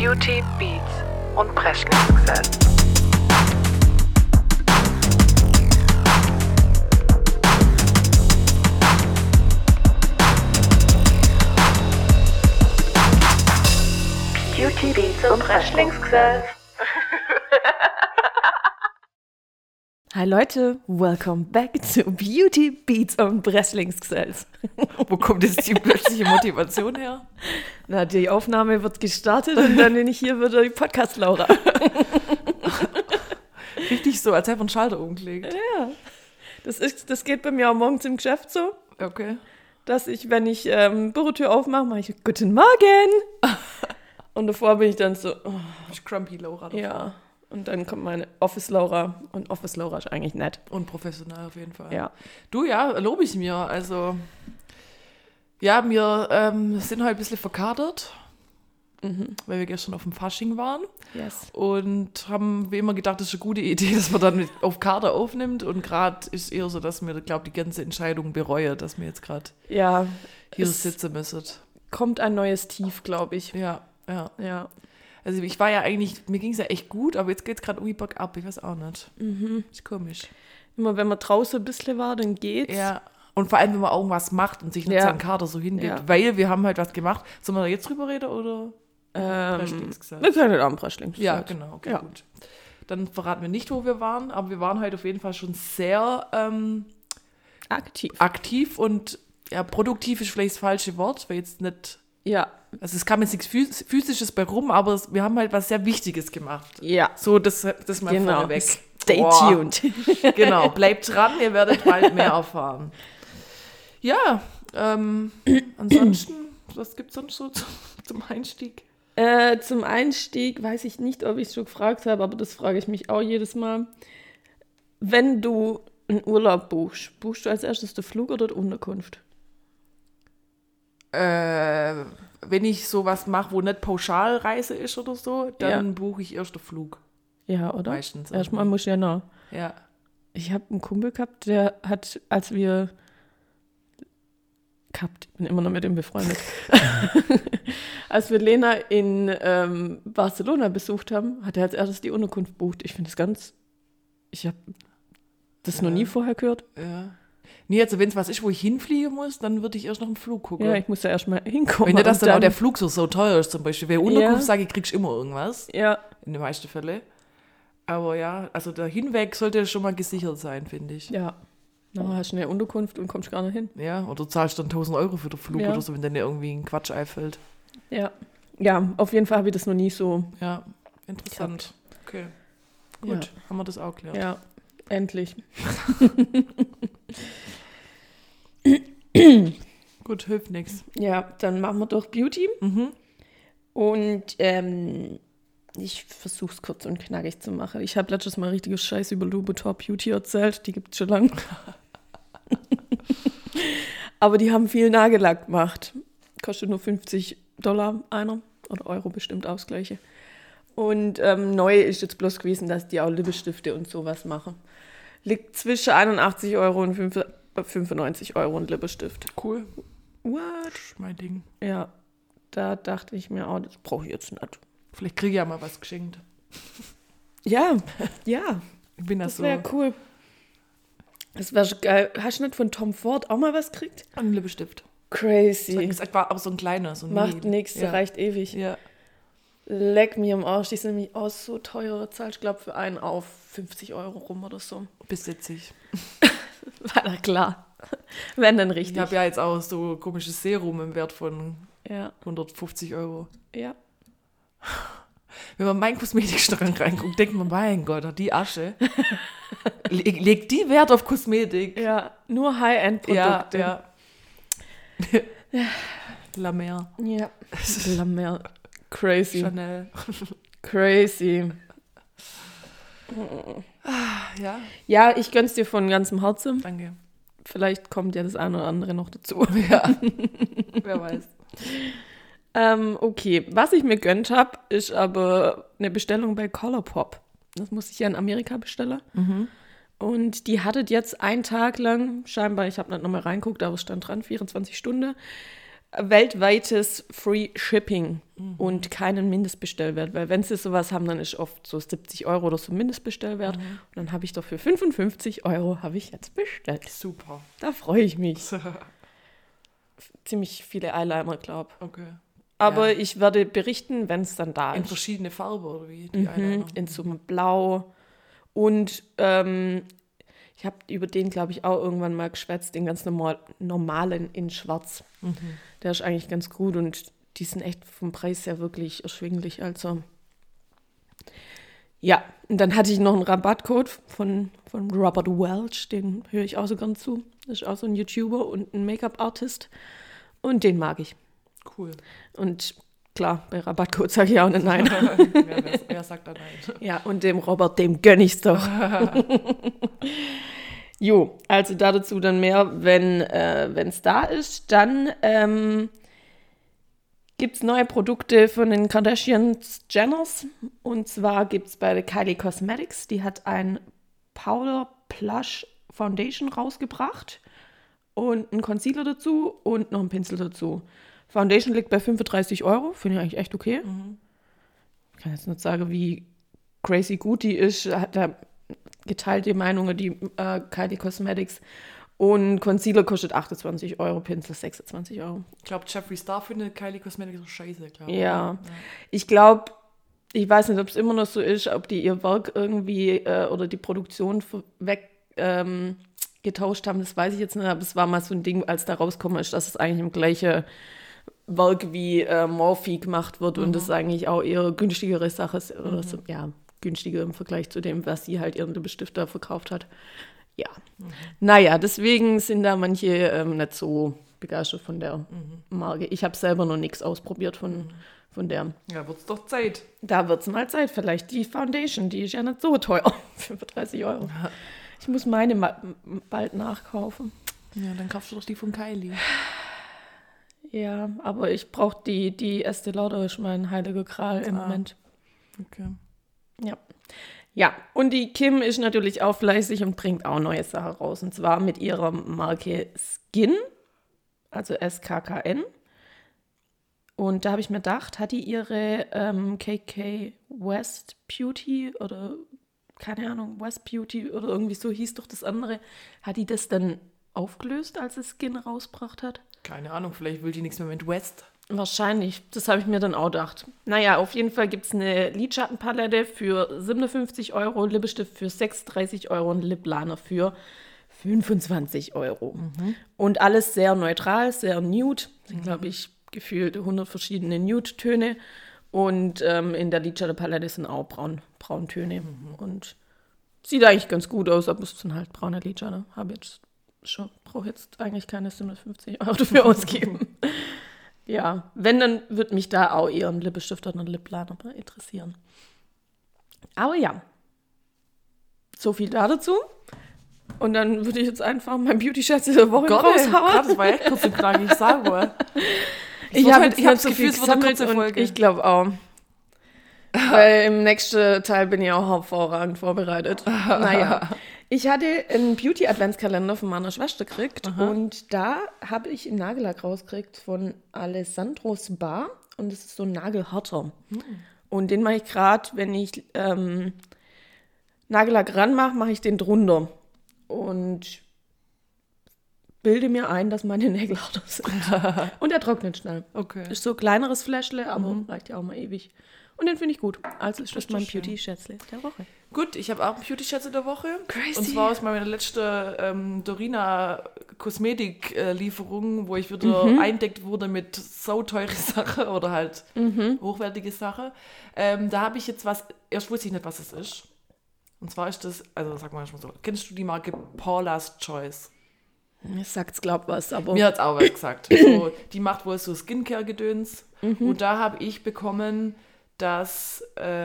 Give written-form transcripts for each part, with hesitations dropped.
Beauty, Beats und Presley-Success. Beauty, Beats und Wrestling-Success. Hi Leute, welcome back to Beauty, Beats und Wrestling-Success. Wo kommt jetzt die plötzliche Motivation her? Na, die Aufnahme wird gestartet und dann bin ich hier wieder die Podcast-Laura. Richtig so, als hätte man einen Schalter umgelegt. Ja, das geht bei mir auch morgens im Geschäft so, Okay. dass ich, wenn ich Bürotür aufmache, mache ich Guten Morgen. Und davor bin ich dann so, oh, Ich Crumpy Laura davor. ja. Und dann kommt meine Office-Laura. Und Office-Laura ist eigentlich nett. Und professionell auf jeden Fall. Ja. Du, ja, lobe ich mir. Also, ja, wir sind heute ein bisschen verkatert, weil wir gestern auf dem Fasching waren. Yes. Und haben wie immer gedacht, das ist eine gute Idee, dass man dann auf Kater aufnimmt. Und gerade ist eher so, dass wir, glaube ich, die ganze Entscheidung bereuen, dass wir jetzt gerade Ja, hier es sitzen müssen. kommt ein neues Tief, glaube ich. Ja, ja. Ja. Also ich war ja eigentlich, mir ging es ja echt gut, aber jetzt geht es gerade irgendwie bergab, ich weiß auch nicht. Ist komisch. Immer wenn man draußen ein bisschen war, dann geht's. Ja, und vor allem, wenn man irgendwas macht und sich nicht Ja. seinen Kater so hingibt, Ja. weil wir haben halt was gemacht. Sollen wir da jetzt drüber reden oder? Wir können den Abendwrestling. Ja, genau, okay, Ja. gut. Dann verraten wir nicht, wo wir waren, aber wir waren halt auf jeden Fall schon sehr Aktiv. aktiv und ja, produktiv ist vielleicht das falsche Wort, weil jetzt nicht, Ja. also es kam jetzt nichts Physisches bei rum, aber wir haben halt was sehr Wichtiges gemacht. Ja. So, das mal Genau. vorneweg. Stay Boah. tuned. Genau, bleibt dran, ihr werdet bald mehr erfahren. Ja, ansonsten, was gibt es sonst so zum Einstieg? Zum Einstieg weiß ich nicht, ob ich es schon gefragt habe, aber das frage ich mich auch jedes Mal. Wenn du einen Urlaub buchst, buchst du als erstes den Flug oder die Unterkunft? Wenn ich sowas mache, wo nicht Pauschalreise ist oder so, dann Ja. buche ich erst den Flug. Ja, oder? Meistens. Erstmal muss ich ja nach. Ja. Ich habe einen Kumpel gehabt, der hat, als wir ich bin immer noch mit ihm befreundet, als wir Lena in Barcelona besucht haben, hat er als erstes die Unterkunft gebucht. Ich finde das ich habe das noch nie vorher gehört. Ja. Nee, also wenn es was ist, wo ich hinfliegen muss, dann würde ich erst noch einen Flug gucken. Ja, ich muss ja erstmal hinkommen. wenn dir das und dann auch der Flug so teuer ist zum Beispiel. Weil Unterkunft, Ja. sage ich, kriegst du immer irgendwas. Ja, In den meisten Fällen. Aber ja, also der Hinweg sollte schon mal gesichert sein, finde ich. ja. Dann hast du eine Unterkunft und kommst gar nicht hin. Ja, oder zahlst dann 1.000 Euro für den Flug Ja. oder so, wenn dir irgendwie ein Quatsch einfällt. Ja. Ja, auf jeden Fall habe ich das noch nie so. Ja, interessant. Okay, gut, haben wir das auch geklärt. Ja, endlich. Gut, hilft nichts. Ja, dann machen wir doch Beauty. Und ich versuche es kurz und knackig zu machen. Ich habe letztes Mal richtiges Scheiß über Louboutin Beauty erzählt. Die gibt es schon lange. Aber die haben viel Nagellack gemacht. Kostet nur $50 einer. Oder Euro bestimmt auch das Gleiche. Und neu ist jetzt bloß gewesen, dass die auch Lippenstifte und sowas machen. Liegt zwischen 81 Euro und 95 Euro ein Lippenstift. Cool, What? das ist mein Ding. Ja, da dachte ich mir auch, das brauche ich jetzt nicht. Vielleicht kriege ich ja mal was geschenkt. Ja, ja, Ich bin das so wäre cool. Das wäre geil. Hast du nicht von Tom Ford auch mal was gekriegt? ein Lippenstift. Crazy. Das war aber so ein kleiner, so ein Macht Mini. nichts, Ja. der reicht ewig. Ja. Leck mir im Arsch. Die sind nämlich auch so teuer. Zahlst, ich glaube, für einen auf 50 Euro rum oder so. Besitze ich. War da klar. Wenn dann Ich richtig. habe ja jetzt auch so komisches Serum im Wert von Ja, 150 Euro. ja. Wenn man in meinen Kosmetikschrank reinguckt, denkt man, mein Gott, die Asche. Legt die Wert auf Kosmetik? Ja, nur High-End-Produkte. Ja. La Mer, Ja. La Mer. Crazy. Chanel. Crazy. Ja, Ja, ich gönn's dir von ganzem Herzen. danke. Vielleicht kommt ja das eine oder andere noch dazu. Ja, wer weiß. Okay, was ich mir gönnt habe, ist aber eine Bestellung bei Colourpop. Das muss ich ja in Amerika bestellen. Und die hattet jetzt einen Tag lang, scheinbar, ich habe nicht nochmal reinguckt, aber es stand dran, 24 Stunden, weltweites Free Shipping und keinen Mindestbestellwert. Weil wenn sie sowas haben, dann ist oft so 70 € oder so Mindestbestellwert. Und dann habe ich doch für 55 € habe ich jetzt bestellt. Super. Da freue ich mich. Ziemlich viele Eyeliner, glaube ich. Okay. Aber Ja. ich werde berichten, wenn es dann da In ist. verschiedene Farben oder wie? Die Eyeliner? In so einem Blau. Und ich habe über den, glaube ich, auch irgendwann mal geschwätzt, den ganz normalen in Schwarz. Der ist eigentlich ganz gut und die sind echt vom Preis her wirklich erschwinglich. Also ja, und dann hatte ich noch einen Rabattcode von Robert Welch, den höre ich auch so gern zu. Das ist auch so ein YouTuber und ein Make-up-Artist und den mag ich. Cool. Und klar, bei Rabattcode sage ich auch nicht nein. Wer sagt da nein? Ja, und dem Robert, dem gönn ich's doch. Jo, also dazu dann mehr, wenn es da ist. Dann gibt es neue Produkte von den Kardashian-Jenners. Und zwar gibt es bei der Kylie Cosmetics, die hat ein Powder Plush Foundation rausgebracht und einen Concealer dazu und noch einen Pinsel dazu. Foundation liegt bei 35 €, finde ich eigentlich echt okay. Ich kann jetzt nicht sagen, wie crazy gut die ist, hat da geteilte Meinungen, die Kylie Cosmetics. Und Concealer kostet 28 €, Pinsel 26 €. Ich glaube, Jeffree Star findet Kylie Cosmetics so scheiße, glaube Ja, ich glaube, ich weiß nicht, ob es immer noch so ist, ob die ihr Werk irgendwie oder die Produktion getauscht haben, das weiß ich jetzt nicht, aber es war mal so ein Ding, als da rausgekommen ist, dass es eigentlich im gleichen Werk wie Morphe gemacht wird und das eigentlich auch eher günstigere Sache ist, oder so, ja, günstiger im Vergleich zu dem, was sie halt ihren Lippenstifter verkauft hat. Ja, naja, deswegen sind da manche nicht so begeistert von der Marke. Ich habe selber noch nichts ausprobiert von der. Ja, wird's doch Zeit. Da wird es mal Zeit, vielleicht die Foundation, die ist ja nicht so teuer, 35 €. Ich muss meine bald nachkaufen. Ja, dann kaufst du doch die von Kylie. Ja, aber ich brauche die Estee Lauder, ist mein heiliger Gral im Moment. Okay. Ja. Ja, und die Kim ist natürlich auch fleißig und bringt auch neue Sachen raus. Und zwar mit ihrer Marke Skin, also SKKN. Und da habe ich mir gedacht, hat die ihre KK West Beauty oder keine Ahnung, West Beauty oder irgendwie so hieß doch das andere, hat die das dann aufgelöst, als es Skin rausgebracht hat? Keine Ahnung, vielleicht will die nichts mehr mit West. Wahrscheinlich, das habe ich mir dann auch gedacht. Naja, auf jeden Fall gibt es eine Lidschattenpalette für 57 €, Lippenstift für 36 € und Lip Liner für 25 €. Und alles sehr neutral, sehr nude. Sind, glaube ich, gefühlt 100 verschiedene Nude-Töne. Und in der Lidschattenpalette sind auch Brauntöne. Und sieht eigentlich ganz gut aus, aber es sind halt braune Lidschatten. Brauche jetzt eigentlich keine 57 € dafür ausgeben. Ja, wenn, dann würde mich da auch eher ein Lippenstift oder ein Lip Liner interessieren. Aber ja, so viel dazu. Und dann würde ich jetzt einfach mein Beauty-Schatz dieser Woche raushauen. Das war echt kurz und knackig, ich sage wohl. Ich habe das Gefühl, es wird eine kurze und Folge. ich glaube auch. Weil im nächsten Teil bin ich auch hervorragend vorbereitet. Naja, ich hatte einen Beauty-Adventskalender von meiner Schwester gekriegt und da habe ich einen Nagellack rausgekriegt von Alessandro Spa und das ist so ein nagelharter. Und den mache ich gerade, wenn ich Nagellack ranmache, mache ich den drunter und bilde mir ein, dass meine Nägel harter sind. Und er trocknet schnell. Okay. Ist so ein kleineres Fläschle, aber reicht ja auch mal ewig. Und den finde ich gut. Also ist das mein Beauty-Schätzle der Woche. Gut, ich habe auch einen Beauty-Schätze der Woche. Crazy. Und zwar aus meiner letzten Dorina-Kosmetik-Lieferung, wo ich wieder eindeckt wurde mit so teure Sachen oder halt hochwertige Sachen. Da habe ich jetzt was, erst wusste ich nicht, was es ist. Und zwar ist das, also sag mal so, kennst du die Marke Paula's Choice? Mir sagt's, glaub was, aber... Mir hat's auch was gesagt. So, die macht wohl so Skincare-Gedöns. Und da habe ich bekommen, das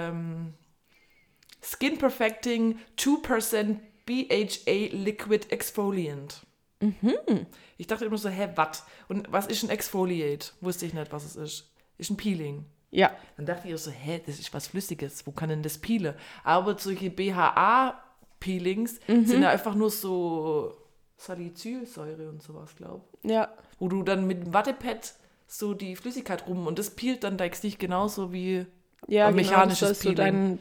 Skin Perfecting 2% BHA Liquid Exfoliant. Ich dachte immer so, was? Und was ist ein Exfoliate? Wusste ich nicht, was es ist. Ist ein Peeling. Ja. Dann dachte ich so, das ist was Flüssiges. Wo kann denn das peelen? Aber solche BHA-Peelings sind ja einfach nur so Salicylsäure und sowas, glaube ich. Ja. Wo du dann mit dem Wattepad so die Flüssigkeit rum und das peelt dann dein Gesicht genauso wie Ja, mechanisches genau, Peeling.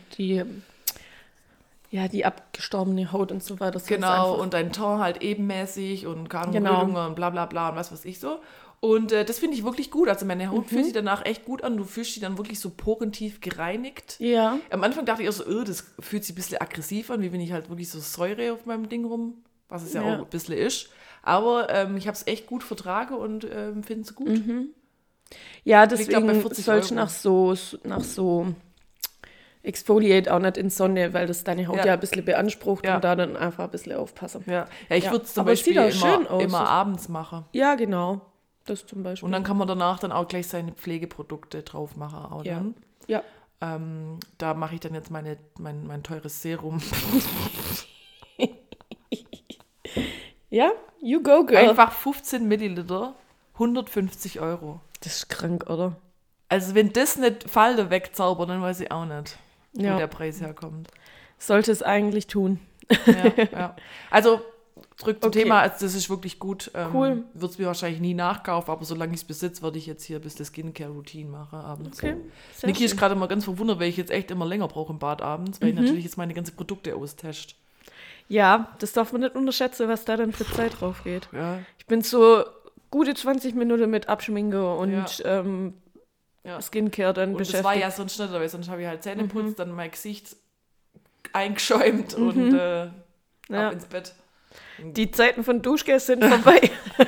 Die abgestorbene Haut und so weiter. Das Genau, ist und dein Ton halt ebenmäßig und keine Ahnung, Genau. Rötungen und bla bla bla und was weiß ich so. Und das finde ich wirklich gut. Also meine Haut fühlt sich danach echt gut an. Du fühlst dich dann wirklich so porentief gereinigt. Ja. Am Anfang dachte ich auch so, das fühlt sich ein bisschen aggressiv an, wie wenn ich halt wirklich so Säure auf meinem Ding rum, was es ja auch ein bisschen ist. Aber ich habe es echt gut vertragen und finde es gut. Ja, Liegt auch bei deswegen 40 sollst du Euro. nach so Exfoliate auch nicht in Sonne, weil das deine Haut Ja. ja ein bisschen beansprucht Ja. und da dann einfach ein bisschen aufpassen. Ja, ich Ja. würde es zum Aber es sieht Beispiel auch schön aus. immer abends machen. Ja, genau. Das zum Beispiel. Und dann kann man danach dann auch gleich seine Pflegeprodukte drauf machen. Auch ja. dann. Ja. Da mache ich dann jetzt mein teures Serum. Ja, you go, girl. Einfach 15 Milliliter, 150 Euro. Das ist krank, oder? Also wenn das nicht Falten wegzaubert, dann weiß ich auch nicht, wo Ja. der Preis herkommt. Sollte es eigentlich tun. Ja. Also zurück zum Okay. Thema, also das ist wirklich gut. Cool. Wird es mir wahrscheinlich nie nachkaufen, aber solange ich es besitze, werde ich jetzt hier bis das Skincare-Routine machen abends. Okay. Sehr Niki ist schön. gerade immer ganz verwundert, weil ich jetzt echt immer länger brauche im Bad abends, weil ich natürlich jetzt meine ganzen Produkte austeste. Ja, das darf man nicht unterschätzen, was da dann für Zeit drauf geht. Ja. Ich bin so gute 20 Minuten mit Abschminke und Ja. Skincare dann Und das beschäftigt. war ja sonst nicht, weil sonst habe ich halt Zähne putzt, dann mein Gesicht eingeschäumt und Ja. ab ins Bett. Die Zeiten von Duschgel sind vorbei.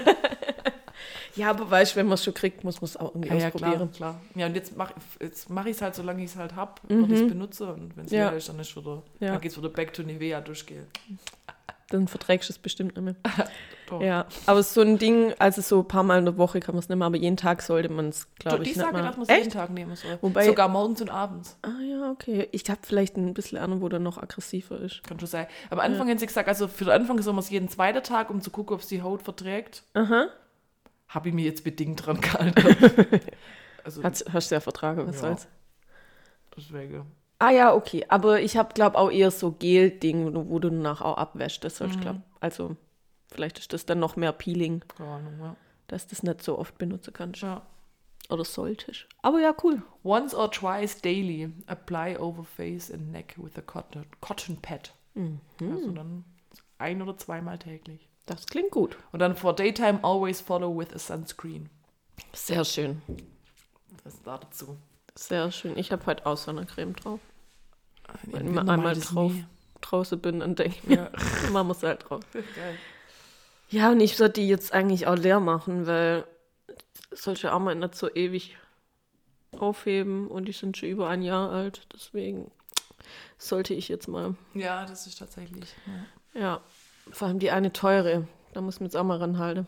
Ja, aber weißt du, wenn man es schon kriegt, muss man es auch irgendwie Ja, ausprobieren. klar. Ja, und jetzt mach ich es halt, solange ich es halt habe, und ich es benutze. Und wenn es Ja. leer ist, dann ist wieder, Ja. dann geht es wieder back to Nivea Duschgel. Dann verträgst du es bestimmt nicht mehr. Doch. Ja, aber so ein Ding, also so ein paar Mal in der Woche kann man es nicht mehr, aber jeden Tag sollte man es, glaube ich, Ich nicht sage, mehr. dass man es Echt? jeden Tag nehmen soll. Wobei- Sogar morgens und abends. Ah ja, okay. Ich habe vielleicht ein bisschen Ahnung, wo der noch aggressiver ist. Kann schon sein. Am Anfang haben sie gesagt, also für den Anfang soll man es jeden zweiten Tag, um zu gucken, ob es die Haut verträgt. Aha. Habe ich mir jetzt bedingt dran gehalten. Also Hast du ja vertragen, was Ja. soll's. deswegen. Ah ja, okay. Aber ich habe, glaube auch eher so Gel-Ding, wo du danach auch abwäschst. Das soll ich glaube. Also vielleicht ist das dann noch mehr Peeling, Keine Ahnung, ja. dass du das nicht so oft benutzen kannst. Ja. Oder solltest. Aber ja, cool. Once or twice daily, apply over face and neck with a cotton pad. Also dann 1- oder zweimal täglich. Das klingt gut. Und dann for daytime always follow with a sunscreen. Sehr schön. Das da dazu. Sehr schön. Ich habe heute auch Sonnencreme drauf. Wenn Im ich Winter einmal mach ich das drauf nie. draußen bin, dann denke ich mir, Ja. machen wir es halt drauf. Geil. Ja, und ich sollte die jetzt eigentlich auch leer machen, weil solche auch mal nicht so ewig aufheben und die sind schon über ein Jahr alt. Deswegen sollte ich jetzt mal, Ja, das ist tatsächlich. Ja. ja, vor allem die eine teure, da muss man jetzt auch mal ranhalten.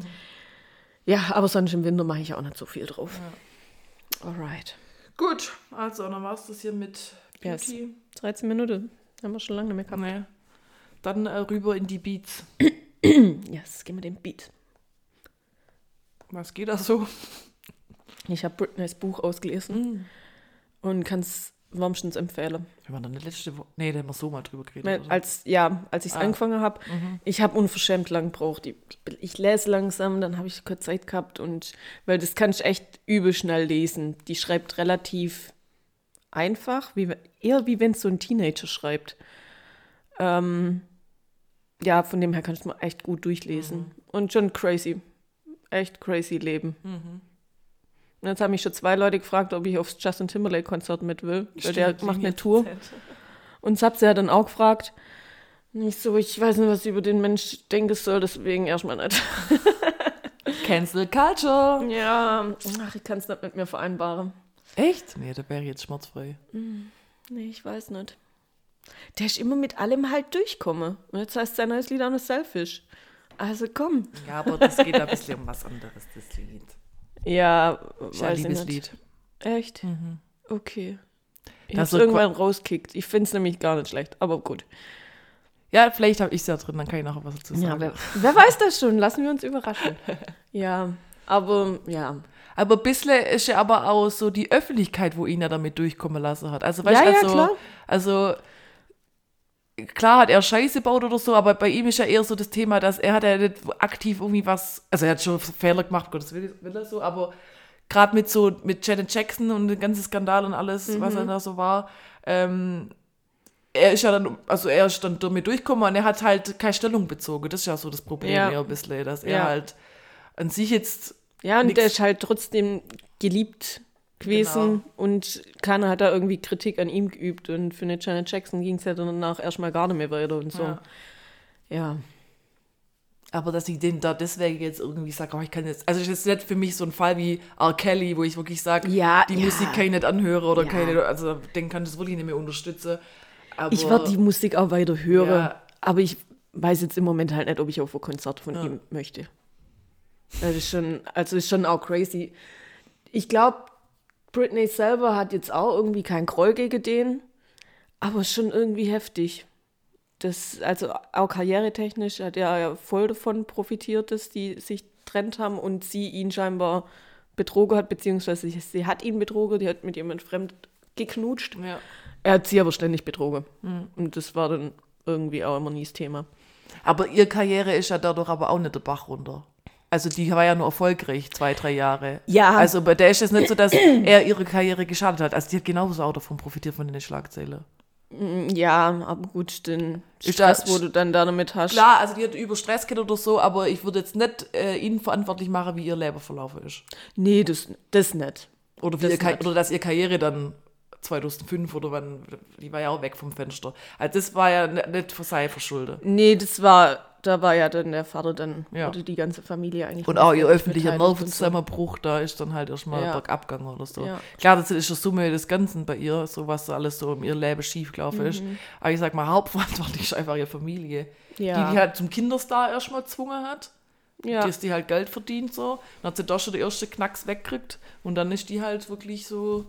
Ja, aber sonst im Winter mache ich auch nicht so viel drauf. Alright. Gut, also dann war es das hier mit Yes. Beauty. 13 Minuten. Haben wir schon lange nicht mehr gehabt. Nee. Dann rüber in die Beats. Yes, gehen wir den Beat. Was geht da so? Ich habe Britneys Buch ausgelesen und kann es wärmstens empfehlen. Wir waren dann letzte Woche. Nee, da haben wir so mal drüber geredet. Weil oder? als ich es angefangen habe, ich habe unverschämt lang gebraucht. Ich lese langsam, dann habe ich kurz Zeit gehabt und weil das kann ich echt übel schnell lesen. Die schreibt relativ einfach, eher wie wenn es so ein Teenager schreibt. Ja, von dem her kann ich es mal echt gut durchlesen. Und schon crazy. Echt crazy Leben. Und jetzt haben mich schon 2 Leute gefragt, ob ich aufs Justin Timberlake-Konzert mit will. Weil der Stimmt, macht eine jetzt Tour. erzählt. Und das hab sie ja dann auch gefragt. Nicht so, ich weiß nicht, was ich über den Mensch denken soll, deswegen erstmal nicht. Cancel Culture. Ja, ach, ich kann es nicht mit mir vereinbaren. Echt? Nee, da wäre ich jetzt schmerzfrei. Nee, ich weiß nicht. Der ist immer mit allem halt durchkomme. Und jetzt heißt sein neues Lied auch noch Selfish. Also komm. Ja, aber das geht ein bisschen um was anderes, das Lied. Ja, Ist ja ein weiß ich nicht. Liebeslied. Echt? Okay. Ich Das hab's so irgendwann rauskickt. Ich find's nämlich gar nicht schlecht, aber gut. Ja, vielleicht habe ich es ja drin, dann kann ich nachher was dazu sagen. Ja, wer weiß das schon? Lassen wir uns überraschen. Ja, aber ja. Aber ein bisschen ist ja aber auch so die Öffentlichkeit, wo ihn ja damit durchkommen lassen hat. Also, weißt Ja, du, ja, also, klar. also klar hat er Scheiße gebaut oder so, aber bei ihm ist ja eher so das Thema, dass er hat ja nicht aktiv irgendwie was, also er hat schon Fehler gemacht, Gottes Willen so, aber gerade mit Janet Jackson und dem ganzen Skandal und alles, was er da so war, er ist dann damit durchgekommen und er hat halt keine Stellung bezogen. Das ist ja so das Problem eher ein bisschen, dass er halt an sich jetzt Ja, und der ist halt trotzdem geliebt gewesen und keiner hat da irgendwie Kritik an ihm geübt und für eine Janet Jackson ging es ja danach erstmal gar nicht mehr weiter und so. Ja. Aber dass ich den da deswegen jetzt irgendwie sage, ich kann jetzt, also das ist nicht für mich so ein Fall wie R. Kelly, wo ich wirklich sage, die Musik kann ich nicht anhören oder keine, also den kann ich das wirklich nicht mehr unterstützen. Aber, ich werde die Musik auch weiter hören, aber ich weiß jetzt im Moment halt nicht, ob ich auf ein Konzert von ihm möchte. Das ist schon auch crazy. Ich glaube, Britney selber hat jetzt auch irgendwie keinen Groll gegen den, aber schon irgendwie heftig. Das, also auch karrieretechnisch hat er ja voll davon profitiert, dass die sich getrennt haben und sie ihn scheinbar betrogen hat, beziehungsweise sie hat ihn betrogen, die hat mit jemand fremd geknutscht. Ja. Er hat sie aber ständig betrogen. Und das war dann irgendwie auch immer nie das Thema. Aber ihre Karriere ist ja dadurch aber auch nicht der Bach runter. Also die war ja nur erfolgreich, 2-3 Jahre. Ja. Also bei der ist es nicht so, dass er ihre Karriere geschadet hat. Also die hat genauso auch davon profitiert, von den Schlagzeilen. Ja, aber gut, den Stress, wo du dann damit hast. Klar, also die hat über Stress gehabt oder so, aber ich würde jetzt nicht ihnen verantwortlich machen, wie ihr Leben verlaufen ist. Nee, das nicht. Oder, oder dass ihre Karriere dann 2005 oder wann, die war ja auch weg vom Fenster. Also das war ja nicht für sei verschuldet. Nee, da war ja dann der Vater dann, oder die ganze Familie eigentlich. Und auch ihr öffentlicher Nervenzusammenbruch, da ist dann halt erstmal bergab gegangen oder so. Ja. Klar, das ist die Summe des Ganzen bei ihr, so was alles so in ihr Leben schiefgelaufen ist. Aber ich sag mal, hauptverantwortlich ist einfach ihre Familie. Ja. Die halt zum Kinderstar erstmal gezwungen hat. Ja. Dass die halt Geld verdient so. Dann hat sie da schon den ersten Knacks weggekriegt. Und dann ist die halt wirklich so...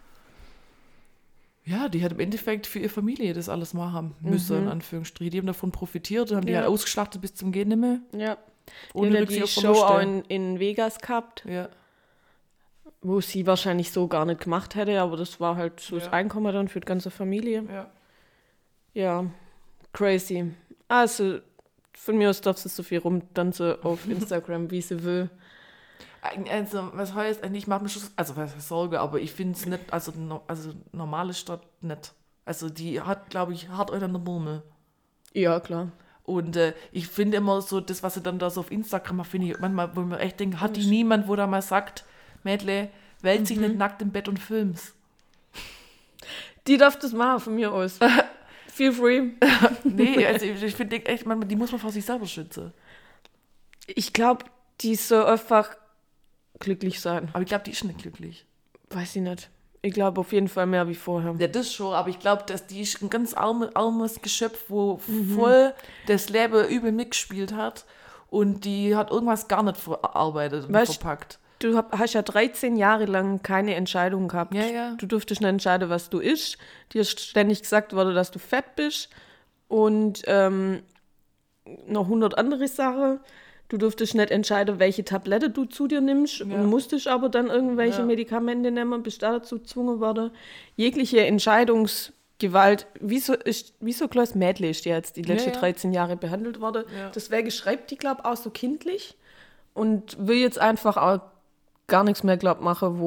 Ja, die hat im Endeffekt für ihre Familie das alles machen müssen, in Anführungsstrichen. Die haben davon profitiert und haben die halt ausgeschlachtet bis zum Gehen nicht mehr. Ja. Ohne die Show auch in Vegas gehabt. Ja. Wo sie wahrscheinlich so gar nicht gemacht hätte, aber das war halt so das Einkommen dann für die ganze Familie. Ja. Ja, crazy. Also, von mir aus darf sie so viel rumtanzen auf Instagram, wie sie will. Also, was heißt, ich mache mir schon, also was heißt Sorge, aber ich finde es nicht, also normale Stadt nicht. Also die hat, glaube ich, hart an der Murmel. Ja, klar. Und ich finde immer so, das, was sie dann da so auf Instagram macht, finde ich manchmal, wo man echt denkt, hat die niemand, wo da mal sagt, Mädle, wälzt sich nicht nackt im Bett und filmst. Die darf das machen von mir aus. Feel free. Nee, also ich finde echt, die muss man vor sich selber schützen. Ich glaube, die soll einfach glücklich sein. Aber ich glaube, die ist nicht glücklich. Weiß ich nicht. Ich glaube auf jeden Fall mehr wie vorher. Ja, das schon, aber ich glaube, dass die ist ein ganz armes Geschöpf, wo voll das Leben übel mitgespielt hat und die hat irgendwas gar nicht verarbeitet und verpackt. Du hast ja 13 Jahre lang keine Entscheidung gehabt. Ja, ja. Du durftest nicht entscheiden, was du isst. Dir ist ständig gesagt worden, dass du fett bist und noch 100 andere Sachen. Du durftest nicht entscheiden, welche Tablette du zu dir nimmst und musstest aber dann irgendwelche Medikamente nehmen, bist da dazu gezwungen worden. Jegliche Entscheidungsgewalt, wie so kleines Mädchen ist die jetzt die letzten 13 Jahre behandelt worden. Ja. Deswegen schreibt die, glaube ich, auch so kindlich und will jetzt einfach auch gar nichts mehr, glaube ich, machen,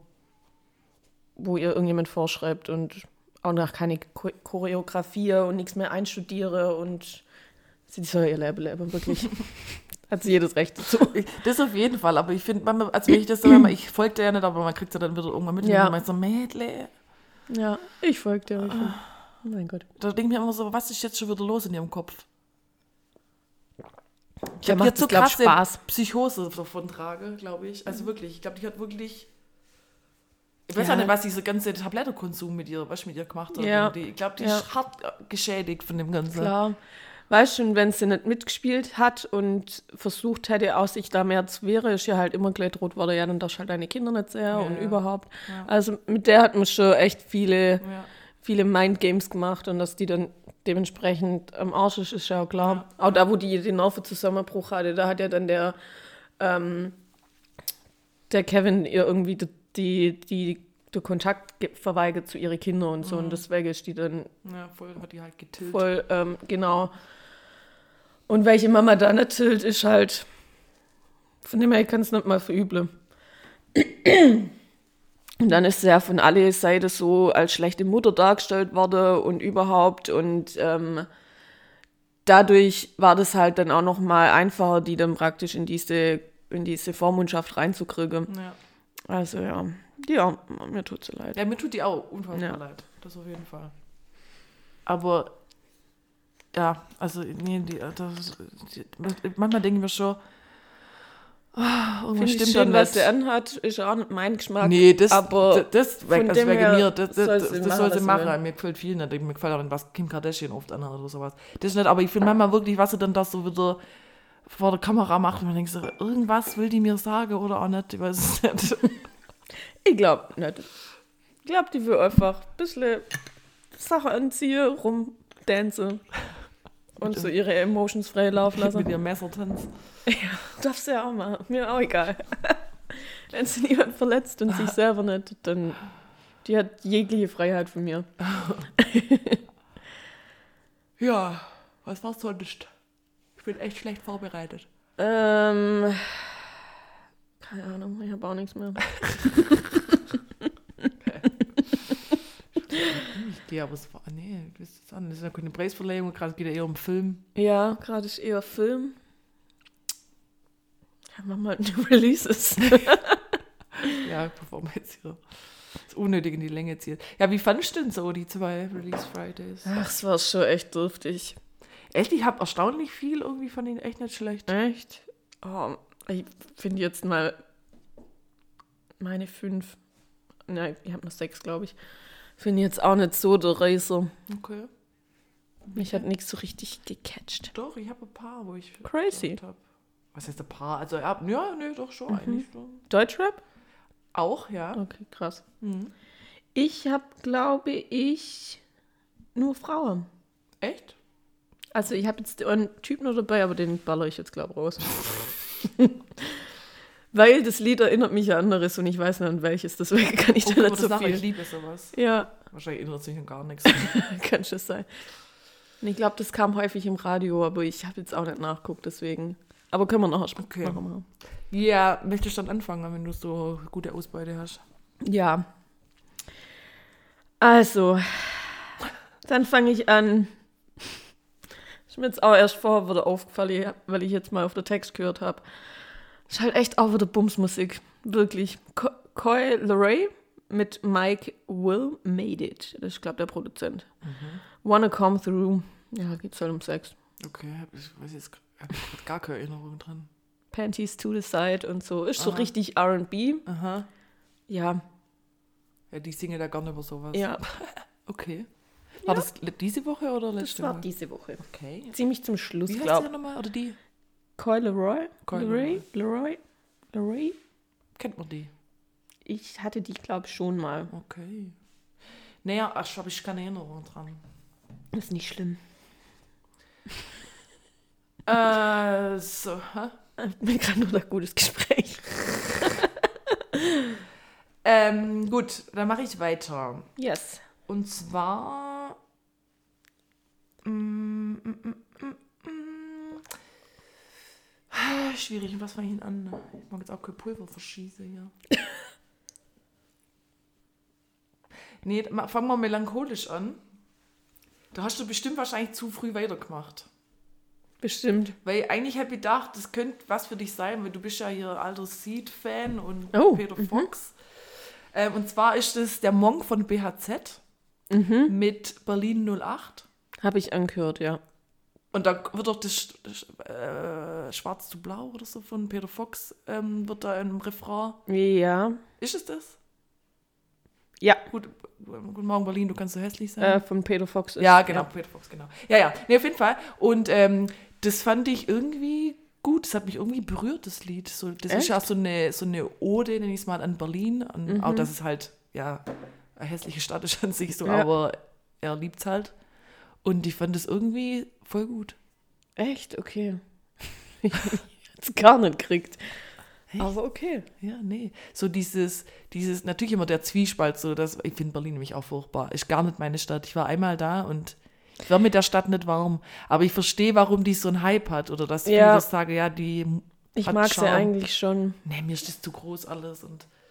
wo ihr irgendjemand vorschreibt und auch nach keine Choreografie und nichts mehr einstudiere und sie soll ihr Leben wirklich... Hat sie jedes Recht dazu. Das auf jeden Fall, aber ich finde, also wenn ich das dann ich folge ja nicht, aber man kriegt ja dann wieder irgendwann mit und man meint so, Mädle. Ja, ich folge dir. Oh mein Gott. Da denke ich mir immer so, was ist jetzt schon wieder los in ihrem Kopf? Ich habe jetzt so krasse Psychose davon trage, glaube ich. Also wirklich, ich glaube, die hat wirklich... Ich weiß auch nicht, was diese ganze Tablettenkonsum mit ihr gemacht hat. Ja. Ich glaube, die ist hart geschädigt von dem Ganzen. Klar. Weißt du, wenn sie nicht mitgespielt hat und versucht hätte, aus sich da mehr zu wehren, ist ja halt immer gleich droht worden, ja, dann darfst du halt deine Kinder nicht sehen und überhaupt. Ja. Also mit der hat man schon echt viele Mindgames gemacht und dass die dann dementsprechend am Arsch ist ja auch klar. Ja. Auch da, wo die den Nervenzusammenbruch hatte, da hat ja dann der Kevin ihr irgendwie den Kontakt verweigert zu ihren Kindern und so und deswegen ist die dann voll hat die halt getillt. Voll, genau. Und welche Mama da nicht tillt, ist halt, von dem her kann es nicht mal verübeln. Und dann ist sie ja von alle Seiten so als schlechte Mutter dargestellt worden und überhaupt. Und dadurch war das halt dann auch noch mal einfacher, die dann praktisch in diese Vormundschaft reinzukriegen. Ja. Also ja, mir tut sie leid. Ja, mir tut die auch unfassbar leid. Das auf jeden Fall. Aber ja, also nee, manchmal denken wir schon, irgendwas Finde ich stimmt schön, da was nicht. sie anhat, ist auch nicht mein Geschmack. Nee, das aber das von wegen dem her mir, das soll sie was sie machen. will. Mir gefällt viel nicht. Mir gefällt auch nicht, was Kim Kardashian oft anhat oder sowas. Das ist nicht, aber ich finde manchmal wirklich, was sie dann das so wieder vor der Kamera macht und man denkt so, irgendwas will die mir sagen oder auch nicht, ich weiß es nicht. Ich glaube nicht. Ich glaube, die will einfach ein bisschen Sachen anziehen, rumdancen und so ihre Emotions frei laufen lassen. Mit ihrem Messertanz. Darfst du ja auch machen. Mir auch egal. Wenn sie niemand verletzt und sich selber nicht, dann die hat jegliche Freiheit von mir. Ja, was war's sonst? Ich bin echt schlecht vorbereitet. Keine Ahnung, ich habe auch nichts mehr. Ja, aber es war, nee, das ist anders. Das ist ja keine Preisverleihung, gerade geht ja eher um Film. Ja, gerade ist eher Film. Ja, mach mal die Releases. Ja, bevor man jetzt hier das unnötig in die Länge zieht. Ja, wie fandest du denn so die 2 Release Fridays? Ach, es war schon echt dürftig. Echt, ich habe erstaunlich viel irgendwie von ihnen echt nicht schlecht. Echt? Oh, ich finde jetzt mal meine 5. Nein, ich habe noch 6, glaube ich. Finde jetzt auch nicht so der Reißer. Okay. Mich hat nichts so richtig gecatcht. Doch, ich habe ein paar, wo ich Crazy. gedacht hab. Was heißt ein paar? Also, ja, nee, doch schon eigentlich schon. Deutschrap? Auch, ja. Okay, krass. Mhm. Ich habe, glaube ich, nur Frauen. Echt? Also ich habe jetzt einen Typen noch dabei, aber den baller ich jetzt, glaube ich, raus. Weil das Lied erinnert mich an anderes und ich weiß nicht an welches, deswegen kann ich da aber nicht so ich viel. liebe sowas. Ja, Wahrscheinlich erinnert sich an gar nichts. kann schon sein. Und ich glaube, das kam häufig im Radio, aber ich habe jetzt auch nicht nachgeguckt, deswegen. Aber können wir nachher Okay. nachher machen. Ja, möchtest du dann anfangen, wenn du so gute Ausbeute hast? Ja. Also, dann fange ich an. Ist mir jetzt auch erst vorher wieder aufgefallen, weil ich jetzt mal auf den Text gehört habe. Ist halt echt auch wieder Bumsmusik. Wirklich. Coy Leray mit Mike Will Made It. Das ist, glaube ich, der Produzent. Wanna Come Through. Ja, geht's halt um Sex. Okay, ich weiß jetzt gar keine Erinnerung dran. Panties to the side und so. Ist so Aha. richtig R&B. Aha. Ja. Ja, die singen da gar nicht über sowas. Ja. Okay. War das diese Woche oder Das letzte war Woche? diese Woche. Okay. Ziemlich zum Schluss, Wie heißt glaube der nochmal? Oder die? Coy Leray? Coy Leray? Kennt man die? Ich hatte die, glaube ich, schon mal. Okay. Naja, habe ich keine Erinnerung dran. Ist nicht schlimm. So, hä? Mir gerade nur ein gutes Gespräch. Gut, dann mache ich weiter. Yes. Und zwar. Schwierig, was fange ich denn an? Ich mag jetzt auch kein Pulver verschießen hier. Nee, fangen wir melancholisch an. Da hast du bestimmt wahrscheinlich zu früh weitergemacht. Bestimmt. Weil eigentlich hätte ich gedacht, das könnte was für dich sein, weil du bist ja hier alter Seed-Fan und Oh, Peter Fox. Und zwar ist das der Monk von BHZ mit Berlin 08. Habe ich angehört, ja. Und da wird doch das Schwarz zu Blau oder so von Peter Fox, wird da im Refrain. Ja. Ist es das? Ja. Guten Morgen Berlin, du kannst so hässlich sein. Von Peter Fox. Ist, Ja, genau, Peter Fox, genau. Ja, nee, auf jeden Fall. Und das fand ich irgendwie gut, das hat mich irgendwie berührt, das Lied. So, das ist ja so eine Ode, nenne ich es mal, an Berlin. Auch dass es halt, ja, eine hässliche Stadt ist an sich so, Ja. aber er liebt es halt. Und ich fand es irgendwie voll gut. Echt? Okay. Ich habe es gar nicht gekriegt. Aber okay. Ja, nee. So dieses, natürlich immer der Zwiespalt, so, ich finde Berlin nämlich auch furchtbar. Ist gar nicht meine Stadt. Ich war einmal da und ich war mit der Stadt nicht warm. Aber ich verstehe, warum die so einen Hype hat. Oder dass Ja. viele sagen, ja, die Ich hat mag sie Charme. eigentlich schon. Nee, mir ist das zu groß alles. Und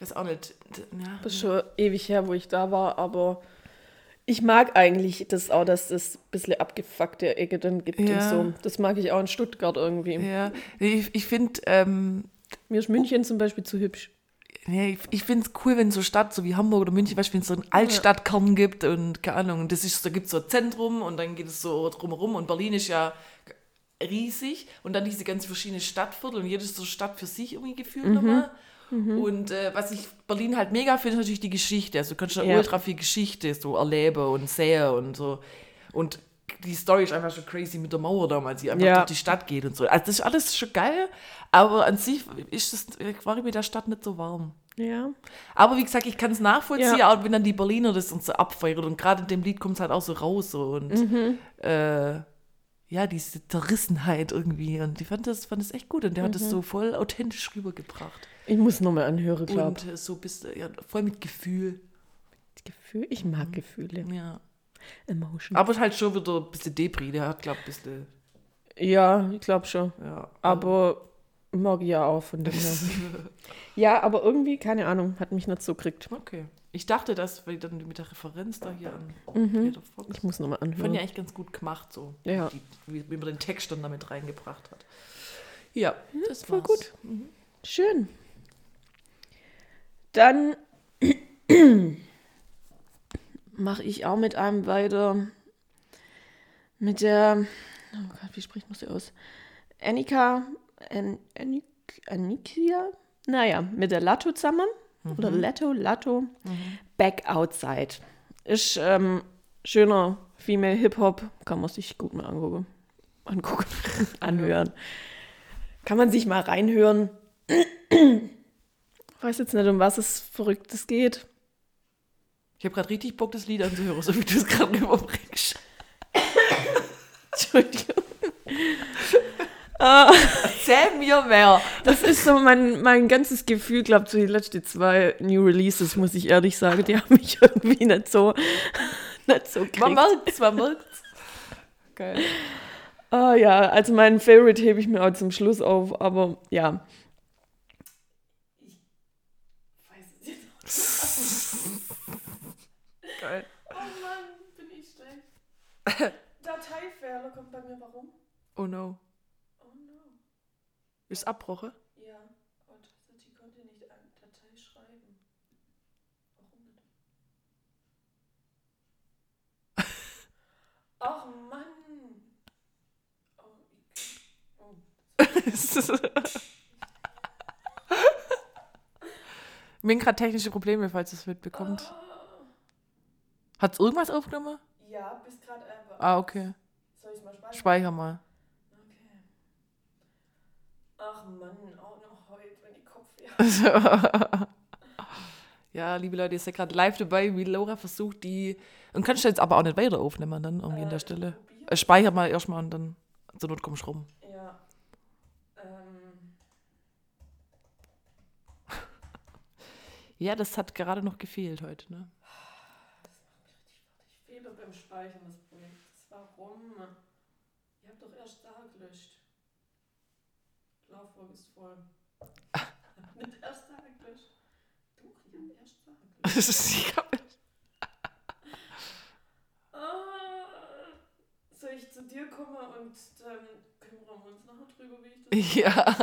weiß auch nicht. Ja. Das ist schon ewig her, wo ich da war, aber ich mag eigentlich das auch, dass es ein bisschen abgefuckte Ecke dann gibt und so. Das mag ich auch in Stuttgart irgendwie. Ja, ich finde... Mir ist München zum Beispiel zu hübsch. Nee, ich finde es cool, wenn so Stadt, so wie Hamburg oder München, wenn es so einen Altstadtkern gibt und keine Ahnung, da gibt es so ein Zentrum und dann geht es so drumherum und Berlin ist ja riesig und dann diese ganz verschiedenen Stadtviertel und jede so Stadt für sich irgendwie gefühlt nochmal. Und was ich Berlin halt mega finde, ist natürlich die Geschichte. Also du kannst da ultra viel Geschichte so erleben und sehen und so. Und die Story ist einfach schon crazy mit der Mauer damals, die einfach durch die Stadt geht und so. Also das ist alles schon geil, aber an sich war ich mit der Stadt nicht so warm. Ja. Aber wie gesagt, ich kann es nachvollziehen, auch wenn dann die Berliner das uns so abfeiern und gerade in dem Lied kommt es halt auch so raus so und diese Zerrissenheit irgendwie und ich fand das echt gut und der hat das so voll authentisch rübergebracht. Ich muss nochmal anhören, glaube ich. Und so voll mit Gefühl. Gefühl? Ich mag Gefühle. Ja. Emotion. Aber halt schon wieder ein bisschen Depri, der hat, glaube ich, ein bisschen... Ja, ich glaube schon. Ja. Aber mag ich ja auch von dem her. Ja, aber irgendwie, keine Ahnung, hat mich nicht so gekriegt. Okay. Ich dachte, dass wir dann mit der Referenz da hier an Peter Fox... Ich muss nochmal anhören. Fand ja eigentlich ganz gut gemacht, so. Ja. Wie man den Text dann damit reingebracht hat. Ja, das voll war's. gut. Schön. Dann mache ich auch mit einem weiter. Mit der, oh Gott, wie spricht man sie aus? Annika, Annikia? Naja, mit der Latto zusammen. Oder Latto. Back Outside. Ist schöner Female Hip-Hop. Kann man sich gut mal anhören. Kann man sich mal reinhören. Weiß jetzt nicht, um was es Verrücktes geht. Ich habe gerade richtig Bock, das Lied anzuhören, so wie du es gerade rüberbringst. Entschuldigung. Erzähl mir mehr. Das ist so mein ganzes Gefühl, glaube ich, zu den letzten 2 New Releases, muss ich ehrlich sagen. Die haben mich irgendwie nicht so gekriegt. Man merkt's. Geil. Ja, also meinen Favorite hebe ich mir auch zum Schluss auf, aber ja. Ich weiß es jetzt auch nicht. Geil. Oh Mann, bin ich schlecht. Dateifehler kommt bei mir, warum? Oh no. Oh no. Ist Abbroche? Ja, und sie konnte nicht eine Datei schreiben. Warum nicht? Ach Mann. Wir haben gerade technische Probleme, falls ihr es mitbekommt. Hat es irgendwas aufgenommen? Ja, bis gerade einfach. Ah, okay. Soll ich es mal speichern? Speicher mal. Okay. Ach Mann, auch noch heute, wenn die Kopfweh. Ja, liebe Leute, ihr seid gerade live dabei, wie Laura versucht, die... Und kannst du jetzt aber auch nicht weiter aufnehmen dann irgendwie an der Stelle. Speicher mal erstmal und dann zur Not kommst du rum. Ja. Ja, das hat gerade noch gefehlt heute, ne? Das macht mich richtig fertig. Fehler beim Speichern des Projekts. Warum? Ihr habt doch erst da gelöscht. Laufwerk ist voll. Nicht erst da gelöscht. Doch, ich habe erst da gelöscht. Soll ich zu dir kommen und dann kümmern wir uns nachher drüber, wie ich das Ja.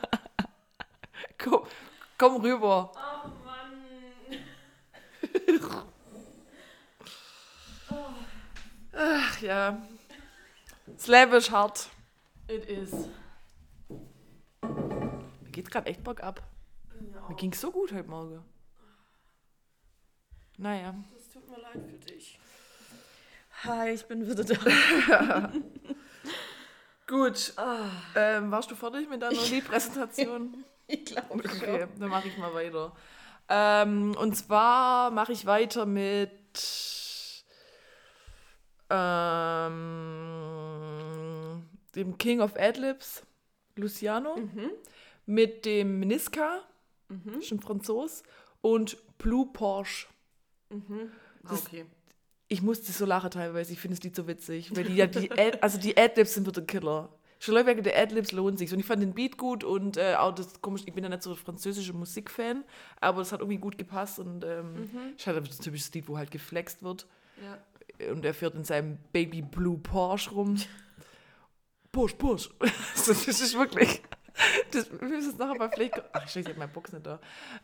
Komm rüber. Oh Mann. Ach ja. Das Leben ist hart. It is. Mir geht gerade echt Bock ab. Mir ging so gut heute Morgen. Naja. Das tut mir leid für dich. Hi, ich bin wieder da. Gut. Warst du fertig mit deiner Liedpräsentation? Ich glaube Okay, dann mache ich mal weiter. Und zwar mache ich weiter mit dem King of Adlibs, Luciano, mit dem Niska, ist ein Franzos, und Blue Porsche. Okay. Ich musste so lachen teilweise, ich finde das Lied so witzig, weil die Adlibs sind wieder Killer. Schon allein wegen der Adlibs lohnt sich. Und ich fand den Beat gut und auch das komisch, ich bin ja nicht so französischer Musikfan, aber das hat irgendwie gut gepasst und ist halt ein typisches Lied, wo halt geflext wird. Ja. Und er fährt in seinem Baby Blue Porsche rum. Porsche. Das ist wirklich. Wir müssen es nachher mal vielleicht. Ach, ich habe meine Box nicht da.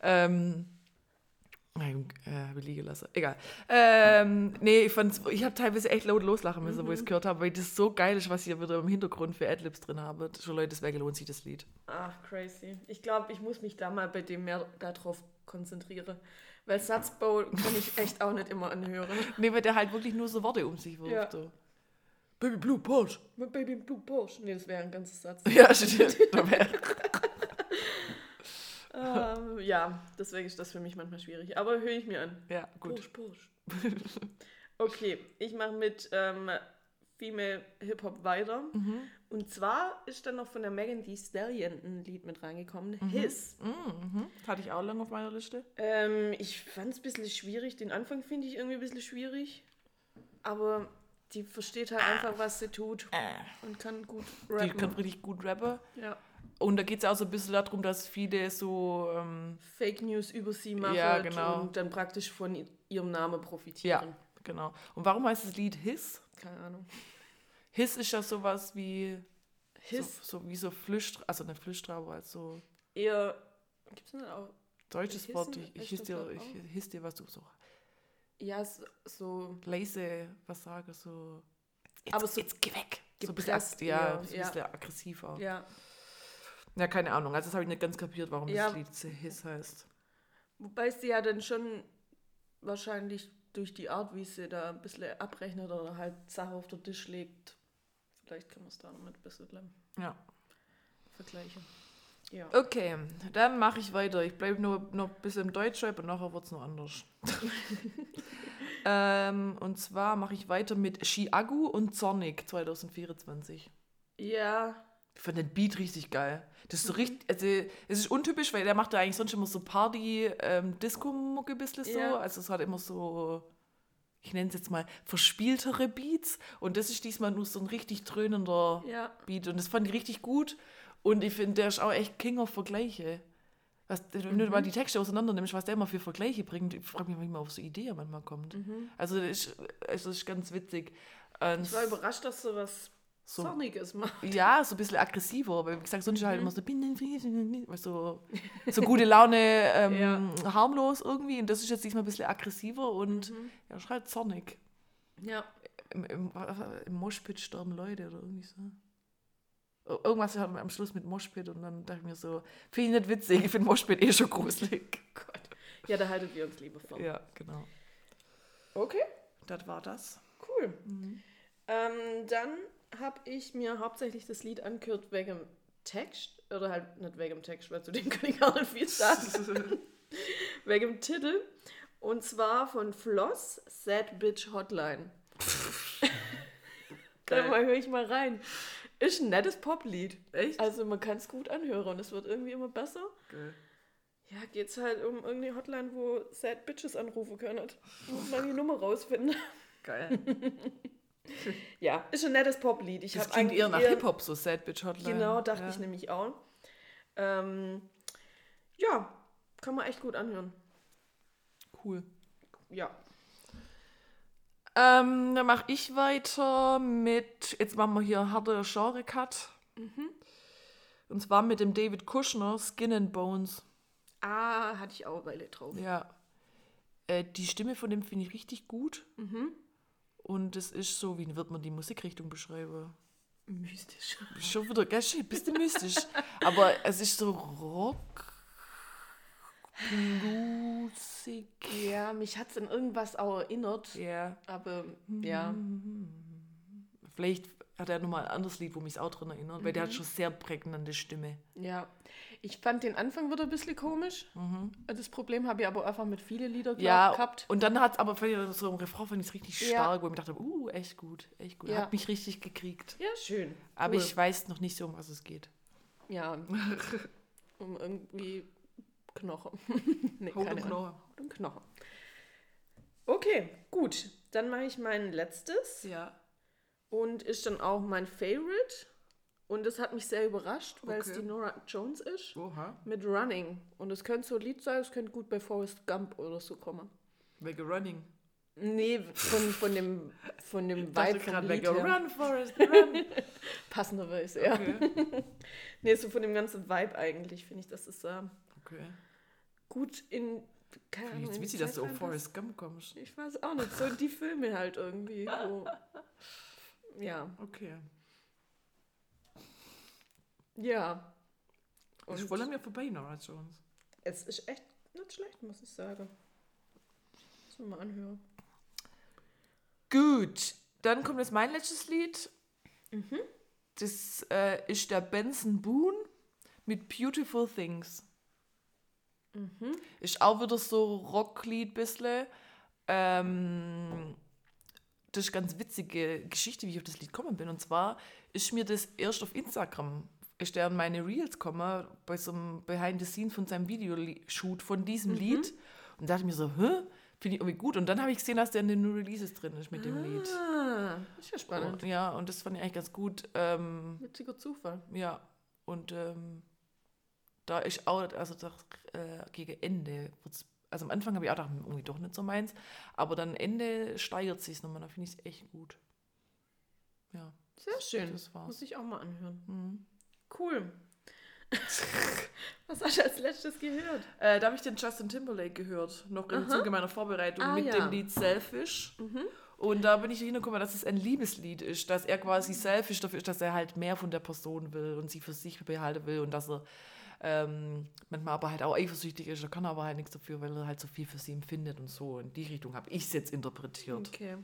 Habe ich liegen lassen. Egal. Nee, ich habe teilweise echt laut loslachen müssen, wo ich es gehört habe, weil das so geil ist, was ich hier wieder im Hintergrund für Adlibs drin habe. Schon Leute, deswegen lohnt sich das Lied. Ach, crazy. Ich glaube, ich muss mich da mal bei dem mehr darauf konzentrieren. Weil Satzbau kann ich echt auch nicht immer anhören. Nee, weil der halt wirklich nur so Worte um sich wirft. Ja. So. Baby Blue Porsche. Baby Blue Porsche. Nee, das wäre ein ganzer Satz. Ja, stimmt. Da wäre. Ja, deswegen ist das für mich manchmal schwierig. Aber höre ich mir an. Ja, gut. Porsche. Okay, ich mache mit Female Hip-Hop weiter. Und zwar ist dann noch von der Megan Thee Stallion ein Lied mit reingekommen. His. Das hatte ich auch lange auf meiner Liste. Ich fand es ein bisschen schwierig. Den Anfang finde ich irgendwie ein bisschen schwierig. Aber die versteht halt einfach, was sie tut. Und kann gut rappen. Die kann richtig gut rappen. Ja. Und da geht es auch so ein bisschen darum, dass viele so... Fake News über sie machen Ja, genau. und dann praktisch von ihrem Namen profitieren. Ja, genau. Und warum heißt das Lied His? Keine Ahnung. His ist ja sowas wie... His? So wie so Flüster... Also nicht Flüster, aber als so... Eher... Gibt es nicht auch... Deutsches Hissen? Wort. Ist Ich hiss das dir, Wort ich hiss dir, was du so... Ja, so... Leise, was sage, so... Aber so jetzt geh weg. So ein gepresst bisschen, eher, so ein bisschen aggressiv auch. Ja. Ja, keine Ahnung. Also das habe ich nicht ganz kapiert, warum Ja. das Lied His heißt. Wobei sie ja dann schon wahrscheinlich durch die Art, wie sie da ein bisschen abrechnet oder halt Sachen auf den Tisch legt, vielleicht kann man es da noch mit ein bisschen Ja. vergleichen. Ja. Okay, dann mache ich weiter. Ich bleibe nur noch ein bisschen im Deutschrap und nachher wird es noch anders. Und zwar mache ich weiter mit Chiagu und Zornig 2024. Ja. Ich fand den Beat richtig geil. Das ist so richtig, also es ist untypisch, weil der macht ja eigentlich sonst immer so Party-Disco-Mucke ein bisschen so. Ja. Also es hat immer so, ich nenne es jetzt mal, verspieltere Beats. Und das ist diesmal nur so ein richtig dröhnender Ja. Beat. Und das fand ich richtig gut. Und ich finde, der ist auch echt King of Vergleiche. Wenn du mal die Texte auseinander nimmst, was der immer für Vergleiche bringt, ich frage mich, wie man auf so Ideen manchmal kommt. Also das ist ganz witzig. Und Ich war überrascht, dass so was so, Zorniges macht. ja, so ein bisschen aggressiver, weil wie gesagt, sonst ist halt immer so, so gute Laune, harmlos irgendwie. Und das ist jetzt diesmal ein bisschen aggressiver und ja, ist halt zornig. Ja. Im Moshpit sterben Leute oder irgendwie so. Irgendwas hat am Schluss mit Moshpit und dann dachte ich mir so, finde ich nicht witzig, ich finde Moshpit eh schon gruselig. Gott. Ja, da haltet wir uns lieber vor. Ja, genau. Okay. Das war das. Cool. Dann habe ich mir hauptsächlich das Lied angehört wegen dem Text. Oder halt nicht wegen dem Text, weil zu dem kann ich gar nicht viel sagen. Wegen dem Titel. Und zwar von Floss, Sad Bitch Hotline. Da höre ich mal rein. Ist ein nettes Poplied. Echt? Also man kann es gut anhören und es wird irgendwie immer besser. Geil. Ja, geht's halt um irgendeine Hotline, wo Sad Bitches anrufen können. Muss man die Nummer rausfinden. Geil. Ja, ist ein nettes Poplied. Das klingt eher nach Hip-Hop, so Sad Bitch Hotline. Genau, dachte ich nämlich auch. Ja, kann man echt gut anhören. Cool. Ja. Dann mache ich weiter mit, jetzt machen wir hier harte Genre-Cut. Und zwar mit dem David Kushner, Skin and Bones. Ah, hatte ich auch eine Weile drauf. Ja. Die Stimme von dem finde ich richtig gut. Und es ist so, wie wird man die Musikrichtung beschreiben? Mystisch. Schon wieder, gell, shit, bist du mystisch. Aber es ist so Rock, bluesig. Ja, mich hat es an irgendwas auch erinnert. Ja. Aber ja. Vielleicht hat er nochmal ein anderes Lied, wo mich auch dran erinnert, weil der hat schon sehr prägnante Stimme. Ja. Ich fand den Anfang wieder ein bisschen komisch. Das Problem habe ich aber einfach mit vielen Liedern gehabt. Und dann hat es aber so im Refrain fand ich es richtig stark, wo ich mir dachte, echt gut, echt gut. Ja. Hat mich richtig gekriegt. Ja, schön. Aber Cool. ich weiß noch nicht so, um was es geht. Ja. Um irgendwie Knochen. Nee, Haut keine und Ahnung. Um Knochen. Okay, gut. Dann mache ich mein letztes. Ja. Und ist dann auch mein Favorite. Und das hat mich sehr überrascht, weil es Okay. die Nora Jones ist. Oha. Mit Running. Und es könnte so ein Lied sein, es könnte gut bei Forrest Gump oder so kommen. Wegen Running. Nee, von dem Vibe vom gerade Lied wegen her. Run, Forrest, run. Passenderweise, ja. Okay. Nee, so von dem ganzen Vibe eigentlich, finde ich, dass es Okay. gut in, keine Ahnung, Jetzt in die witzig, dass Zeit du auf reinpasst. Forrest Gump kommst. Ich weiß auch nicht, so die Filme halt irgendwie, wo, ja, Okay. ja. Und ich wollte mir vorbei, Nora Jones. Es ist echt nicht schlecht, muss ich sagen. Muss man mal anhören. Gut, dann kommt jetzt mein letztes Lied. Das ist der Benson Boone mit Beautiful Things. Ist auch wieder so Rocklied bisschen. Das ist eine ganz witzige Geschichte, wie ich auf das Lied gekommen bin. Und zwar ist mir das erst auf Instagram, ist der in meine Reels gekommen, bei so einem Behind the Scenes von seinem Videoshoot von diesem Lied. Und dachte mir so, finde ich irgendwie gut. Und dann habe ich gesehen, dass der in den New Releases drin ist mit dem Lied. Ah, ist ja spannend. Und, ja, und das fand ich eigentlich ganz gut. Witziger Zufall. Ja, und da ist auch, also gegen Ende, also am Anfang habe ich auch gedacht, irgendwie doch nicht so meins, aber dann Ende steigert sich nochmal, da finde ich es echt gut. Ja. Sehr schön. Das war's. Muss ich auch mal anhören. Cool. Was hast du als letztes gehört? Da habe ich den Justin Timberlake gehört, noch im Zuge meiner Vorbereitung mit ja. dem Lied Selfish. Und da bin ich hingekommen, dass es ein Liebeslied ist, dass er quasi selfish dafür ist, dass er halt mehr von der Person will und sie für sich behalten will und dass er manchmal aber halt auch eifersüchtig ist, da kann er aber halt nichts dafür, weil er halt so viel für sie empfindet und so. In die Richtung habe ich es jetzt interpretiert. Okay.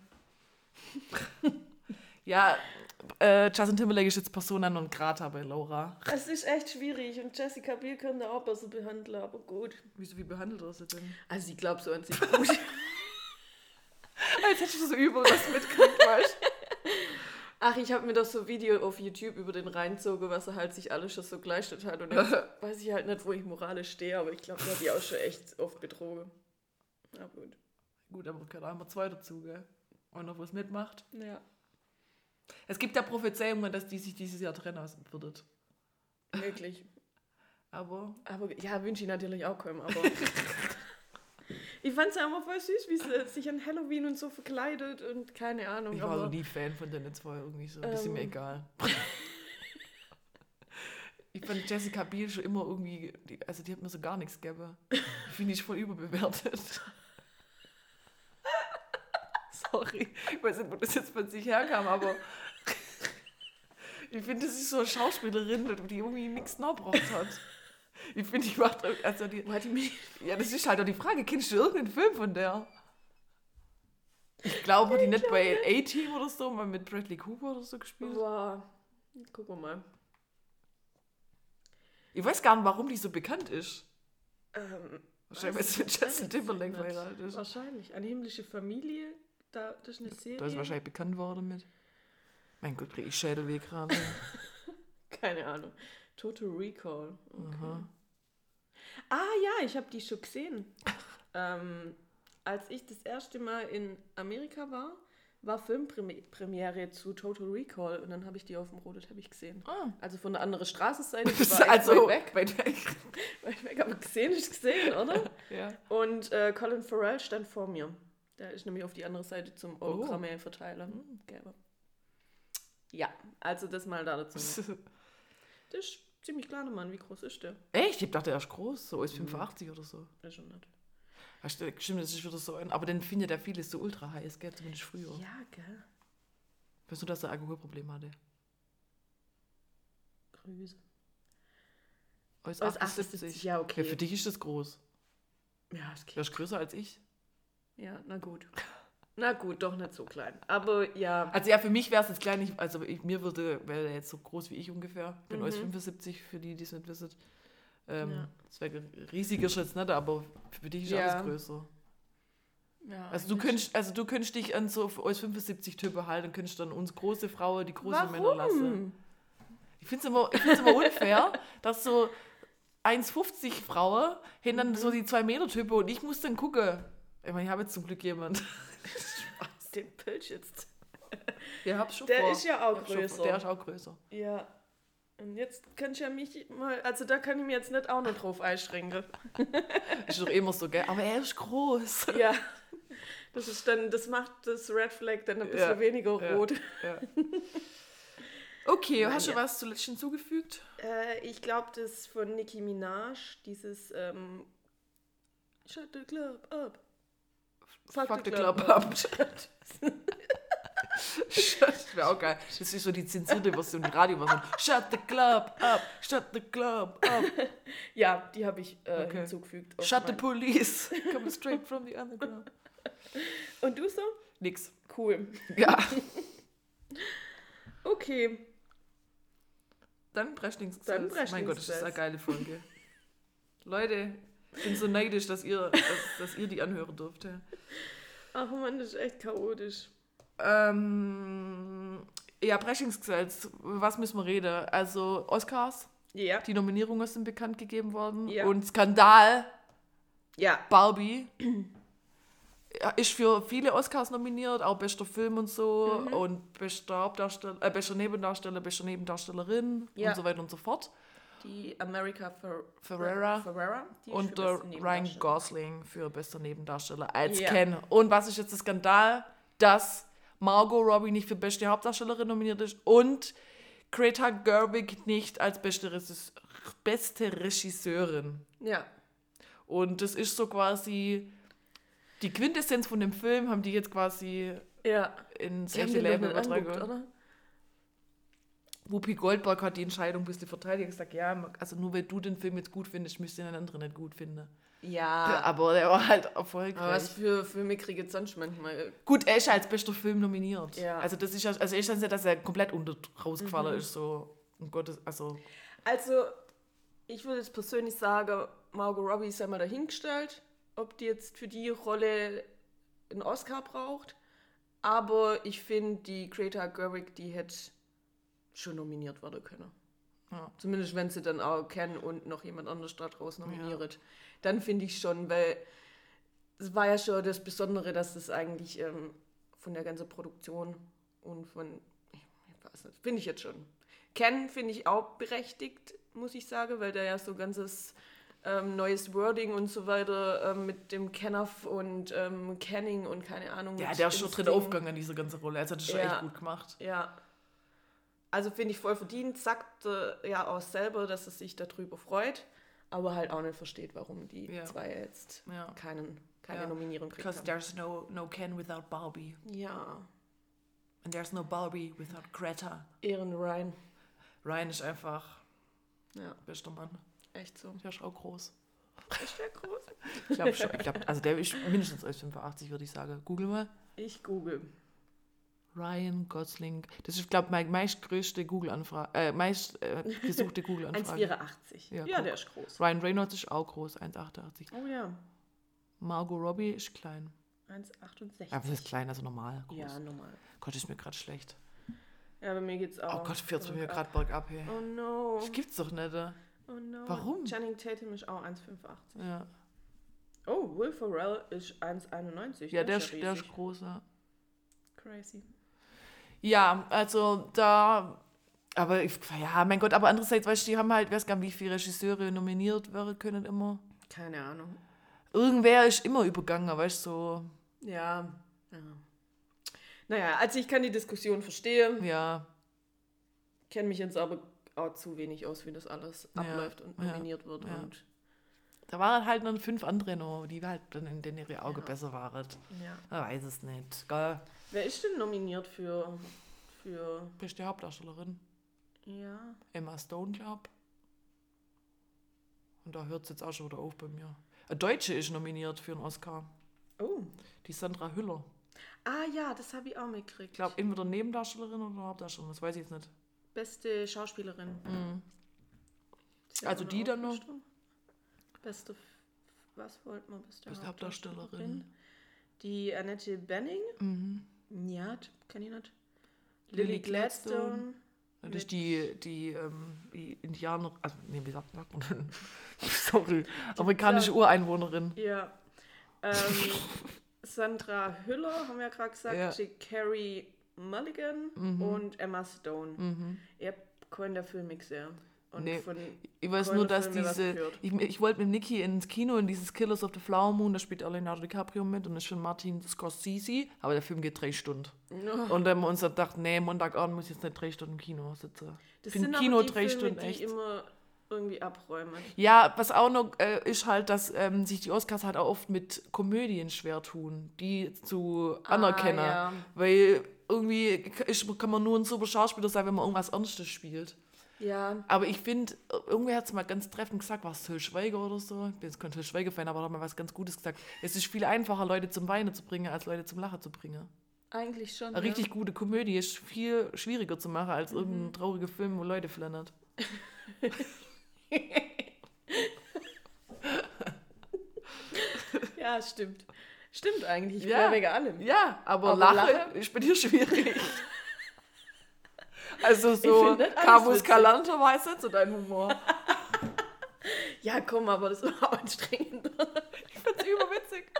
Ja, Justin Timberlake ist jetzt Persona non grata bei Laura. Es ist echt schwierig und Jessica Biel könnte auch besser behandeln, aber gut. Wieso, wie behandelt er sie denn? Also ich glaube so an sich gut. Als hättest du so übel was mitgekriegt, weißt du? Ach, ich habe mir doch so ein Video auf YouTube über den reinzogen, was er halt sich alles schon so geleistet hat. Und jetzt weiß ich halt nicht, wo ich moralisch stehe, aber ich glaube, der hat die auch schon echt oft betrogen. Na gut. Gut, aber gehört auch immer zwei dazu, gell? Und noch was mitmacht. Ja, Es gibt ja Prophezeiungen, dass die sich dieses Jahr trennen würdet. wirklich. Aber Aber ja, wünsche ich natürlich auch keinem, aber... Ich fand es ja immer voll süß, wie sie sich an Halloween und so verkleidet und keine Ahnung. ich war aber so nie Fan von den zwei, irgendwie so. Das ist mir egal. Ich fand Jessica Biel schon immer irgendwie, die hat mir so gar nichts gegeben. Die finde ich voll überbewertet. Sorry, ich weiß nicht, wo das jetzt von sich herkam, aber ich finde, das ist so eine Schauspielerin, die irgendwie nichts nachgebracht hat. Ich finde, die macht, also die, Wo hat die mich... ja, das ist halt auch die Frage, kennst du irgendeinen Film von der? Ich glaube, hat die nicht bei A-Team oder so, mal mit Bradley Cooper oder so gespielt. Wow. Gucken wir mal. Ich weiß gar nicht, warum die so bekannt ist. Wahrscheinlich, weil sie mit Justin Timberlake Nicht. verheiratet ist. Wahrscheinlich. Eine himmlische Familie, das ist eine Serie. Da ist wahrscheinlich bekannt worden mit. Mein Gott, krieg ich Schädelweh gerade. Keine Ahnung. Total Recall. Okay. Ah ja, ich habe die schon gesehen. Als ich das erste Mal in Amerika war Filmpremiere zu Total Recall und dann habe ich die auf dem roten Teppich gesehen. Also von der anderen Straßenseite. Die war echt Also, weit weit weg. weg. Aber gesehen ist gesehen, oder? Ja. Und Colin Farrell stand vor mir. Der ist nämlich auf die andere Seite zum Autogramme verteilen. Gelber. Ja, also das mal da dazu. Das ist ein ziemlich kleiner Mann. Wie groß ist der? Echt? Ich dachte, er ist groß, so ist 85 oder so. Der ist schon nicht. Stimmt, das ist wieder so ein. Aber den findet ja vieles so ultra heiß, gell? Zumindest früher. Ja, gell? Weißt du, dass er Alkoholprobleme hatte? Grüße. Als Als 78. ja, okay. Ja, für dich ist das groß. Ja, das Der geht. ist größer als ich. Ja, na gut. Na gut, doch nicht so klein. Aber ja. Also ja, für mich wäre es jetzt klein. Mir wäre er jetzt so groß wie ich ungefähr. Ich bin 1,75 für die es nicht wissen. Das wäre ein riesiger Schritt, nicht? Aber für dich ist alles größer. Ja, Also du könntest dich an so 1,75 Typen halten und könntest dann uns große Frauen die großen Warum? Männer lassen. Ich finde es immer unfair, dass so 1,50 Frauen haben dann so die 2-Meter-Typen und ich muss dann gucken. Ich meine, ich habe jetzt zum Glück jemand. Den Pilz jetzt. Der hab's schon Der vor. ist ja auch Ich hab schon größer. vor. Der ist auch größer. Ja. Und jetzt kann ich ja mich mal, also da kann ich mir jetzt nicht auch noch drauf einschränken. Ist doch immer so, gell? Aber er ist groß. Ja, das macht das Red Flag dann ein bisschen weniger rot. Ja. Okay, Nein, hast du ja. was zuletzt hinzugefügt? Ich glaube, das von Nicki Minaj, dieses Shut the club up. Fuck the club up. Das wäre auch geil. Das ist so die zensierte Version, die Radioversion. Shut the club up, shut the club up. Ja, die habe ich hinzugefügt. auf Shut the mein- police, coming straight from the underground. Und du so? Nix. Cool. Ja. Okay. Dann Breschlingsgesetz. Dann Mein Gott, das ist Breschlingsgesetz. eine geile Folge. Leute, ich bin so neidisch, dass ihr die anhören dürft. Ja. Ach man, das ist echt chaotisch. Ja, Breschlingsgesetz. Was müssen wir reden? Also Oscars, Ja. die Nominierungen sind bekannt gegeben worden. Ja. Und Skandal, Ja. Barbie ist für viele Oscars nominiert, auch bester Film und so und bester Nebendarsteller, bester Nebendarstellerin Ja. und so weiter und so fort. Die America Ferrera. Die ist Und für der beste Ryan Nebendarsteller. Gosling für bester Nebendarsteller als Ja. Ken. Und was ist jetzt der Skandal? Dass Margot Robbie nicht für beste Hauptdarstellerin nominiert ist und Greta Gerwig nicht als beste Regisseurin. Ja. Und das ist so quasi die Quintessenz von dem Film, haben die jetzt quasi Ja. ins Die haben echte den doch Leben nicht angeguckt, übertragen. oder? Whoopi Goldberg hat die Entscheidung ein bisschen verteidigt und gesagt, ja, also nur weil du den Film jetzt gut findest, müsst ihr den anderen nicht gut finden. Ja. Aber der war halt erfolgreich. Aber was für Filme kriege ich sonst manchmal? Gut, er ist als bester Film nominiert. Ja. Also das ist ja, also ich nicht, dass er komplett unter rausgefallen ist, so um Gottes, also Also, ich würde jetzt persönlich sagen, Margot Robbie ist einmal dahingestellt, ob die jetzt für die Rolle einen Oscar braucht. Aber ich finde, die Greta Gerwig, die hätte schon nominiert werden können. Ja. Zumindest wenn sie dann auch kennen und noch jemand anderes da draußen nominiert. Dann finde ich schon, weil es war ja schon das Besondere, dass das eigentlich von der ganzen Produktion und von, ich weiß nicht, finde ich jetzt schon. Ken finde ich auch berechtigt, muss ich sagen, weil der ja so ganzes neues Wording und so weiter mit dem Kennerf und Canning und keine Ahnung. ja, mit der ist schon drin Instinct. aufgegangen an dieser ganzen Rolle. Also das ist schon Ja. echt gut gemacht. Ja. Also finde ich voll verdient, sagt ja auch selber, dass er sich darüber freut, aber halt auch nicht versteht, warum die Ja. zwei jetzt Ja. keine Ja. Nominierung kriegen. Because there's no Ken without Barbie. Ja, And there's no Barbie without Greta. Ehren Ryan. Ryan ist einfach Ja, bester Mann. echt so. Der ist auch groß. Ist der groß? Ich glaube schon. Also der ist mindestens 1,85, würde ich sagen. Google mal. Ich google. Ryan Gosling. Das ist, glaube ich, meine meistgrößte Google-Anfrage. Meistgesuchte Google-Anfrage. 1,84. Ja, Ja, guck. der ist groß. Ryan Reynolds ist auch groß, 1,88. Oh ja, Margot Robbie ist klein. 1,68. Aber das ist klein, also normal groß. Ja, normal. Gott, ist mir gerade schlecht. Ja, bei mir geht's auch. Oh Gott, fährt es bei mir bergab. gerade bergab, hey. Oh no. Das gibt's doch nicht. Oh no. Warum? Channing Tatum ist auch 1,85. Ja, Oh, Will Ferrell ist 1,91. ja der ist ist riesig. groß, ja. Crazy. Ja, also da, aber ja, mein Gott, aber andererseits, weißt du, die haben halt, weiß gar nicht, wie viele Regisseure nominiert werden können immer. Keine Ahnung. Irgendwer ist immer übergangen, weißt du, so, Ja. Naja, also ich kann die Diskussion verstehen. ja, Kenne mich jetzt aber auch zu wenig aus, wie das alles Ja, abläuft und ja, nominiert wird. ja. Und da waren halt noch 5 andere noch, die halt dann in denen ihre Augen besser waren. ja. Man weiß es nicht, gell. Wer ist denn nominiert für Beste Hauptdarstellerin, ja, Emma Stone, glaub. Und da hört es jetzt auch schon wieder auf bei mir. Eine Deutsche ist nominiert für einen Oscar, oh. die Sandra Hüller. Ah ja, das habe ich auch mitgekriegt. Ich glaube, entweder Nebendarstellerin oder Hauptdarstellerin, das weiß ich jetzt nicht. Beste Schauspielerin. Ist ja Also auch die dann noch? aufgestimmt. Beste, was wollten wir? Beste Hauptdarstellerin. Die Annette Bening. Ja, kenne ich nicht. Lily Lily Gladstone. Das ist die Indianer, also, nee, wie sagt man? Sorry, amerikanische Ureinwohnerin. Ja. Sandra Hüller, haben wir ja gerade gesagt. Ja. Die Carrie Mulligan und Emma Stone. Ich habe keinen der Filme gesehen. Und Nee, von ich weiß keinem nur, dass Film was diese... gehört. Ich wollte mit Niki ins Kino, in dieses Killers of the Flower Moon, da spielt auch Leonardo DiCaprio mit und das ist von Martin Scorsese, aber der Film geht 3 Stunden. Und dann haben wir uns gedacht, nee, Montagabend muss ich jetzt nicht 3 Stunden im Kino sitzen. Das Ich finde sind Kino aber die 3 Filme, Stunden die echt... immer irgendwie abräumen. Ja, was auch noch ist halt, dass sich die Oscars halt auch oft mit Komödien schwer tun, die zu anerkennen. ja. Weil irgendwie kann man nur ein super Schauspieler sein, wenn man irgendwas Ernstes spielt. Ja, Aber ich finde, irgendwer hat es mal ganz treffend gesagt, war es Till Schweiger oder so? Ich bin jetzt kein Till Schweiger-Fan, aber da hat mal was ganz Gutes gesagt. Es ist viel einfacher, Leute zum Weinen zu bringen, als Leute zum Lachen zu bringen. eigentlich schon. Eine richtig gute Komödie ist viel schwieriger zu machen, als irgendein trauriger Film, wo Leute flannert. Ja, stimmt. Stimmt eigentlich. Ich Ja. bin wegen allem. Ja, aber Aber Lachen Lachen? ist bei dir schwierig. Also so find nicht alles Cabus witzig. Calanta war jetzt nicht so dein Humor. Ja, komm, aber das war auch anstrengend. Ich find's überwitzig.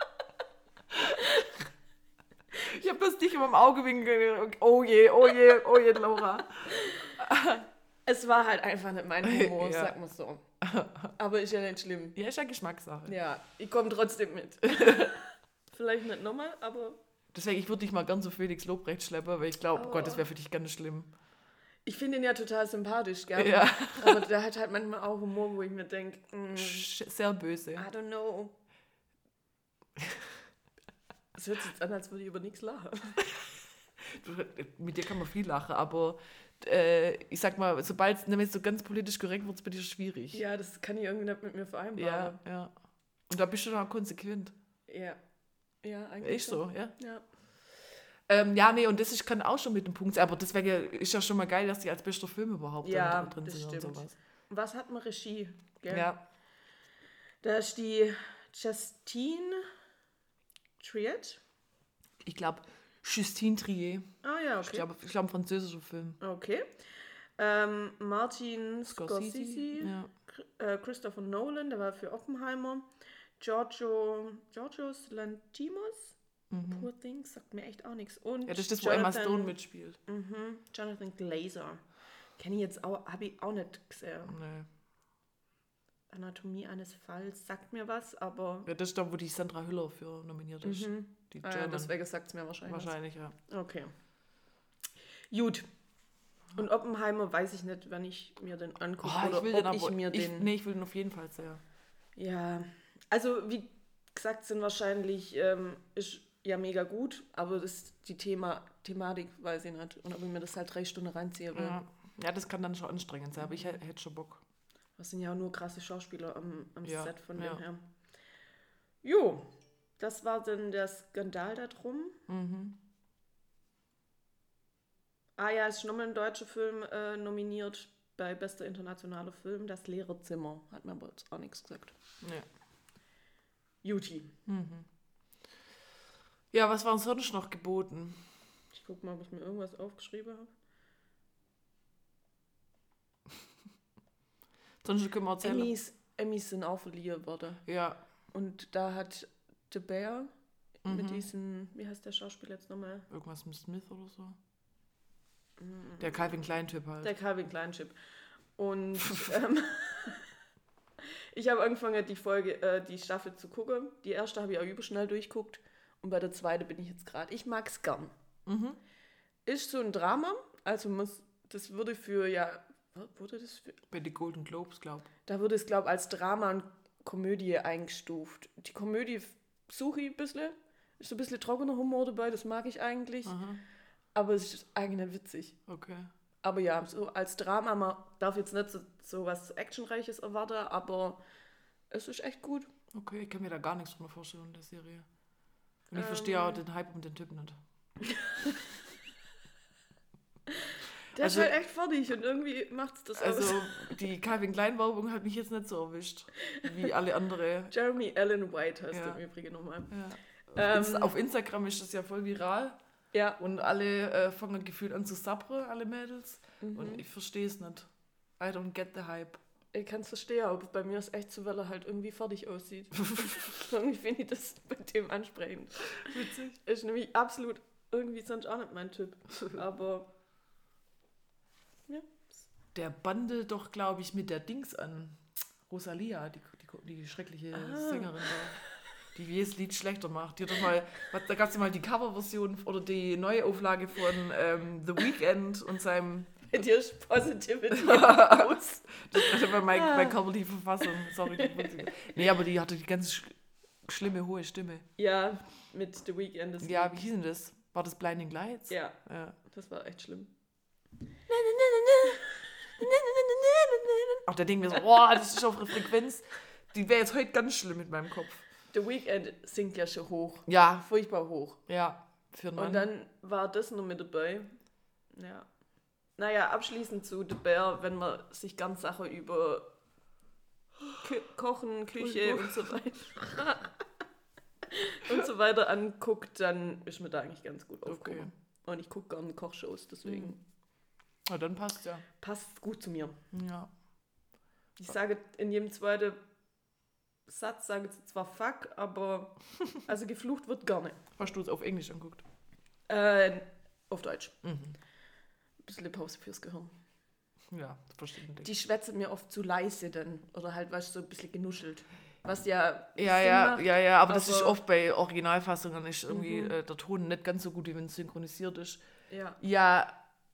Ich hab das dich in meinem Auge winken. Oh je, oh je, oh je, Laura. Es war halt einfach nicht mein Humor, Ja. sag mal so. Aber ist ja nicht schlimm. Ja, ist ja Geschmackssache. Ja, ich komme trotzdem mit. Vielleicht nicht nochmal, aber Deswegen, ich würde dich mal ganz so Felix Lobrecht schleppen, weil ich glaube, oh Gott, das wäre für dich ganz schlimm. ich finde ihn ja total sympathisch, gell? Ja. Aber der hat halt manchmal auch Humor, wo ich mir denke, Sehr böse. I don't know. Es hört sich jetzt an, als würde ich über nichts lachen. Mit dir kann man viel lachen, aber ich sag mal, sobald es so ganz politisch korrekt wird, ist bei dir schwierig. Ja, das kann ich irgendwie nicht mit mir vereinbaren. Ja. Und da bist du dann auch konsequent. Ja. Ja, eigentlich. Ist so, ja. Ja. Ja, nee, und das kann auch schon mit dem Punkt sein, aber deswegen ist ja schon mal geil, dass die als bester Film überhaupt Ja, dann drin das sind stimmt. und sowas. Was hat man Regie? Gell? Ja. Da ist die Justine Triet. Ich glaube, Justine Trier. Ah ja, Ich okay. glaube, ein französischer Film. Okay. Martin Scorsese. Ja. Christopher Nolan, der war für Oppenheimer. Georgios Lanthimos. Poor Things, sagt mir echt auch nichts. Und Ja, das ist das, wo Emma Stone mitspielt. Jonathan Glazer. Kenne ich jetzt auch, habe ich auch nicht gesehen. Nee. Anatomie eines Falls sagt mir was, aber Ja, das ist da, wo die Sandra Hüller für nominiert ist. Die German. deswegen sagt es mir wahrscheinlich. Wahrscheinlich, ja. Okay. Gut. Und Oppenheimer weiß ich nicht, wann ich mir den angucke oder ob ich mir den... Nee, ich will den auf jeden Fall sehr. Ja, also wie gesagt, sind wahrscheinlich, ist ja mega gut, aber die Thematik weiß ich nicht. Und ob ich mir das halt 3 Stunden reinziehe will. Ja, das kann dann schon anstrengend sein, aber ich hätte schon Bock. Das sind ja auch nur krasse Schauspieler am Ja, Set von ja. dem her. Jo, das war dann der Skandal da drum. Ah ja, es ist nochmal ein deutscher Film nominiert bei bester internationaler Film, Das leere Zimmer. Hat mir aber jetzt auch nichts gesagt. Ja. Juti. Ja, was war uns sonst noch geboten? Ich guck mal, ob ich mir irgendwas aufgeschrieben habe. Sonst können wir erzählen. Emmys sind auch verliehen worden. Ja. Und da hat The Bear mit diesem, wie heißt der Schauspieler jetzt nochmal? Irgendwas mit Smith oder so. Der Calvin Klein-Typ halt. Der Calvin Klein-Chip. Und ich habe angefangen, die Staffel zu gucken. Die erste habe ich auch überschnell durchguckt. Und bei der zweiten bin ich jetzt gerade. Ich mag es gern. Ist so ein Drama. Also das wurde für, wurde das für... Bei den Golden Globes, glaube ich. Da wurde es, glaube ich, als Drama und Komödie eingestuft. Die Komödie suche ich ein bisschen. Ist so ein bisschen trockener Humor dabei, das mag ich eigentlich. Aber es ist eigentlich nicht witzig. Okay. Aber ja, so als Drama, man darf jetzt nicht so was Actionreiches erwarten, aber es ist echt gut. Okay, ich kann mir da gar nichts drunter vorstellen in der Serie. Und ich verstehe auch den Hype um den Typ nicht. Der ist halt echt fertig und irgendwie macht es das aus. Also die Calvin Klein-Werbung hat mich jetzt nicht so erwischt, wie alle andere. Jeremy Allen White heißt der im Übrigen nochmal. Ja. Auf Instagram ist das ja voll viral. Ja. Und alle fangen gefühlt an zu sabbern, alle Mädels. Und ich verstehe es nicht. I don't get the hype. Ich kann es verstehen, aber bei mir ist echt so, weil er halt irgendwie fertig aussieht. Irgendwie finde ich das bei dem ansprechend. Witzig. Ist nämlich absolut irgendwie sonst auch nicht mein Typ. Aber ja, Der bandelt doch, glaube ich, mit der Dings an. Rosalia, die schreckliche Sängerin da, die jedes Lied schlechter macht. Da gab es ja mal die Coverversion oder die Neuauflage von The Weeknd und seinem... Bei dir ist Positivity aus. Das war meine körperliche Verfassung. Sorry. Nee, aber die hatte die ganz schlimme, hohe Stimme. Ja, mit The Weeknd. Ja, wie hieß denn das? War das Blinding Lights? Ja, das war echt schlimm. Auch da denken wir so, boah, das ist auf eine Frequenz, die wäre jetzt heute ganz schlimm mit meinem Kopf. The Weeknd singt ja schon hoch. Ja. Furchtbar hoch. Ja, für einen Mann. Und dann war das noch mit dabei. Ja. Naja, abschließend zu The Bear, wenn man sich ganz Sachen über Kochen, Küche und so weiter und so weiter anguckt, dann ist man da eigentlich ganz gut aufgehoben. Okay. Und ich gucke gerne Kochshows, deswegen Ja, dann passt ja. passt gut zu mir. Ja. Ich sage in jedem zweiten Satz, sage ich zwar fuck, aber also geflucht wird gerne. Hast du es auf Englisch anguckt? Auf Deutsch. Mhm. Ein bisschen Pause fürs Gehirn. Ja, verstehe ich. Die schwätzen mir oft zu leise dann. Oder halt, weißt du, so ein bisschen genuschelt. Was ja Sinn Ja, macht, aber das ist oft bei Originalfassungen ist irgendwie der Ton nicht ganz so gut, wie wenn es synchronisiert ist. Ja. Ja,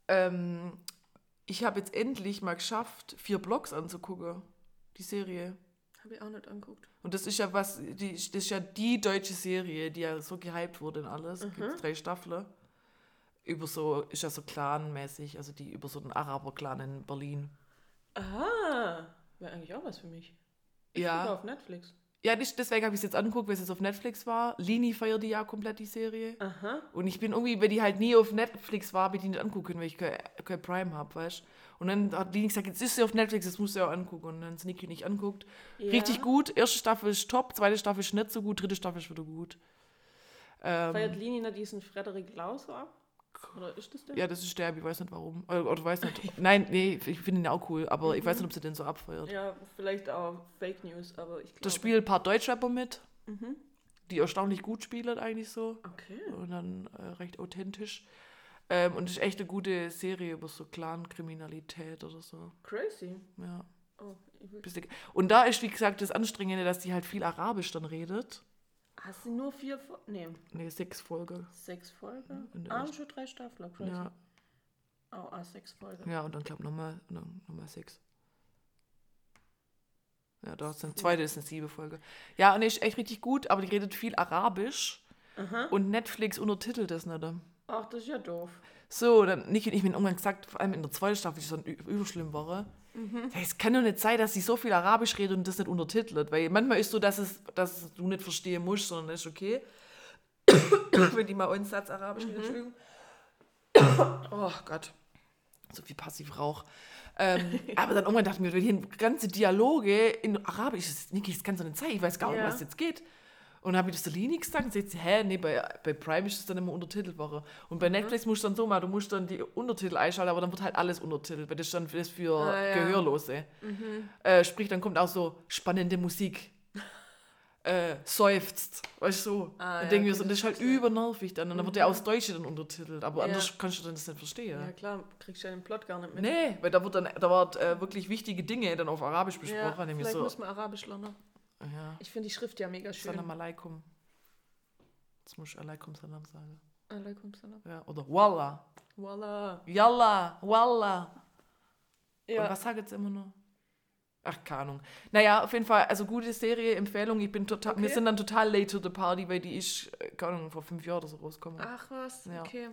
ich habe jetzt endlich mal geschafft, 4 Blocks anzugucken, die Serie. Habe ich auch nicht angeguckt. Und das ist ja das ist ja die deutsche Serie, die ja so gehypt wurde und alles. Es gibt 3 Staffeln. Ist ja so clanmäßig, also die über so einen Araber-Clan in Berlin. Aha, wäre eigentlich auch was für mich. Ja. Sogar auf Netflix. Ja, deswegen habe ich es jetzt angeguckt, weil es jetzt auf Netflix war. Lini feiert die ja komplett, die Serie. Aha. Und ich bin irgendwie, wenn die halt nie auf Netflix war, habe ich die nicht angucken können, weil ich kein Prime habe, weißt du. Und dann hat Lini gesagt, jetzt ist sie auf Netflix, das musst du ja auch angucken. Und dann ist Niki nicht anguckt. Ja. Richtig gut. Erste Staffel ist top, zweite Staffel ist nicht so gut, dritte Staffel ist wieder gut. Feiert Lini noch diesen Frederik Lauser ab? Oder ist das der? Ja, das ist der, ich weiß nicht warum. Oder weiß nicht. Nein, nee, ich finde ihn ja auch cool, aber ich weiß nicht, ob sie den so abfeiert. Ja, vielleicht auch Fake News, aber ich glaube... Da spielen ein paar Deutschrapper mit, die erstaunlich gut spielen eigentlich so. Okay. Und dann recht authentisch. Und es ist echt eine gute Serie über so Clan-Kriminalität oder so. Crazy. Ja. Oh, Und da ist, wie gesagt, das Anstrengende, dass die halt viel Arabisch dann redet. Hast du nur 4 Folgen? Nee, 6 Folgen. 6 Folgen? In der Schon 3 Staffeln, crazy. Ja. Oh, 6 Folgen. Ja, und dann glaube ich nochmal 6. Ja, da ist dann zweite ist eine 7 Folge. Ja, und die ist echt richtig gut, aber die redet viel Arabisch. Aha. Und Netflix untertitelt das nicht. Ach, das ist ja doof. So, dann Niki und ich mir irgendwann gesagt, vor allem in der zweiten Staffel, die so überschlimm war. Es kann doch nicht sein, dass sie so viel Arabisch redet und das nicht untertitelt. Weil manchmal ist so, dass du nicht verstehen musst, sondern das ist okay. Wenn die mal einen Satz Arabisch redet, Entschuldigung. Oh Gott. So viel Passivrauch. Aber dann irgendwann dachte ich mir, wenn hier ganze Dialoge in Arabisch ist, Niki, das kannst du nicht zeigen, ich weiß gar nicht, was jetzt geht. Und dann habe ich das der Lini gesagt und sie sagt, nee, bei Prime ist das dann immer untertitelt worden. Und bei Netflix musst du dann so machen, du musst dann die Untertitel einschalten, aber dann wird halt alles untertitelt, weil das ist dann das für Gehörlose. Sprich, dann kommt auch so spannende Musik. Seufzt, weißt du so. Dann denken wir so, und das ist halt übernervig dann. Und dann wird ja aus Deutsche dann untertitelt, aber anders kannst du dann das nicht verstehen. Ja klar, kriegst du ja den Plot gar nicht mit. Nee, weil da wird wirklich wichtige Dinge dann auf Arabisch besprochen. Ja, nämlich vielleicht so. muss man Arabisch lernen. Ja. Ich finde die Schrift ja mega schön. Salam alaikum. Jetzt muss ich alaikum salam sagen. Alaikum salam. Ja, oder Wallah. Voila. Yalla, Wallah. Ja. Und was sagt jetzt immer noch? Ach, keine Ahnung. Naja, auf jeden Fall, also gute Serie, Empfehlung. Wir sind dann total late to the party, weil die ist, keine Ahnung, vor 5 Jahren oder so rausgekommen. Ach was, Ja. okay.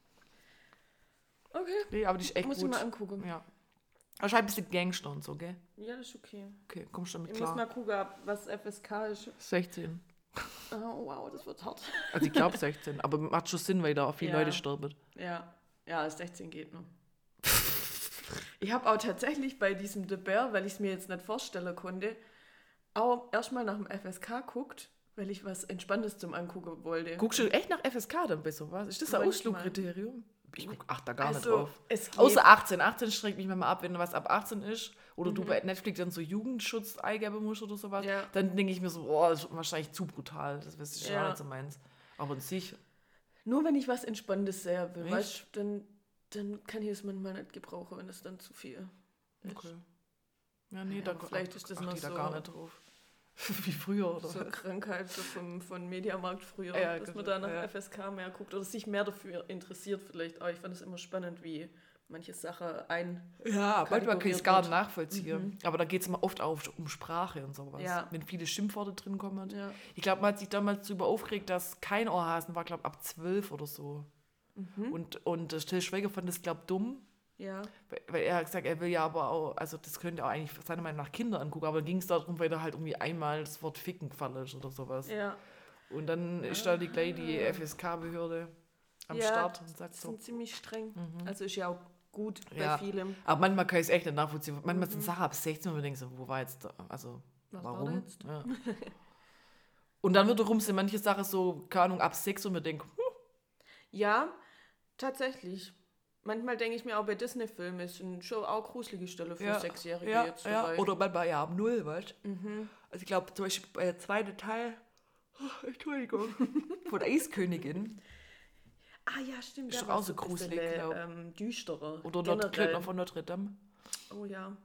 Okay. Nee, aber die ist echt Muss gut. ich mal angucken. Ja. Wahrscheinlich ein bisschen Gangster und so, gell? Ja, das ist okay. Okay, kommst du damit Ich muss klar? mal gucken, was FSK ist. 16. Oh, wow, das wird hart. Also ich glaube 16, aber macht schon Sinn, weil da auch viele Ja. Leute sterben. Ja, 16 geht noch. Ich habe auch tatsächlich bei diesem The Bear, weil ich es mir jetzt nicht vorstellen konnte, auch erstmal nach dem FSK guckt, weil ich was Entspanntes zum Angucken wollte. Guckst du echt nach FSK dann besser, was? Ist das ein Manchmal. Ausschlusskriterium? Ich guck da gar nicht Also, drauf. es geht. Außer 18. 18 schreckt mich manchmal ab, wenn was ab 18 ist oder du bei Netflix dann so Jugendschutz eingeben musst oder sowas. Ja. Dann denke ich mir so, boah, das ist wahrscheinlich zu brutal. Das ist Ja. ja nicht so meins. Aber an sich, Nur wenn ich was Entspanntes sehr will, Echt? weißt du, dann kann ich es manchmal nicht gebrauchen, wenn es dann zu viel. Okay. Ja, nee, da vielleicht ist das noch die da so- gar nicht drauf. Wie früher, oder? So eine Krankheit so von Mediamarkt früher, Ja, dass genau, man da nach ja. FSK mehr guckt oder sich mehr dafür interessiert vielleicht. Aber ich fand es immer spannend, wie manche Sache Ja, manchmal kann ich es gar nicht wird. nachvollziehen. Aber da geht es immer oft auch um Sprache und sowas. Ja. Wenn viele Schimpfworte drin kommen. Ja. Ich glaube, man hat sich damals darüber aufgeregt, dass kein Ohrhasen war, glaube ab 12 oder so. Und der Till Schweiger fand das, glaube ich, dumm. Ja. Weil er hat gesagt, er will ja aber auch, also das könnte auch eigentlich seiner Meinung nach Kinder angucken, aber dann ging es darum, weil da halt irgendwie einmal das Wort Ficken gefallen ist oder sowas. Ja. Und dann ist da gleich die FSK-Behörde am Ja, Start und sagt Die so. sind ziemlich streng. Also ist ja auch gut Ja. bei vielem. Aber manchmal kann ich es echt nicht nachvollziehen. Manchmal sind Sachen ab 16 und man denkt so, wo war jetzt, also Was war da warum? jetzt? Ja. Und dann wiederum sind manche Sachen so, keine Ahnung, ab 6 und man denkt, Ja, tatsächlich. Manchmal denke ich mir auch bei Disney-Filmen ist schon auch gruselige Stelle für Sechsjährige ja, jetzt ja. dabei. Oder manchmal ja ab 0, weißt du? Also ich glaube zum Beispiel der zweite Teil, Entschuldigung, von Eiskönigin Ah ja, stimmt. Ist der doch war auch so ein bisschen, gruselig, glaub. düsterer. oder generell. Glöckner von Notre Dame. Oh ja.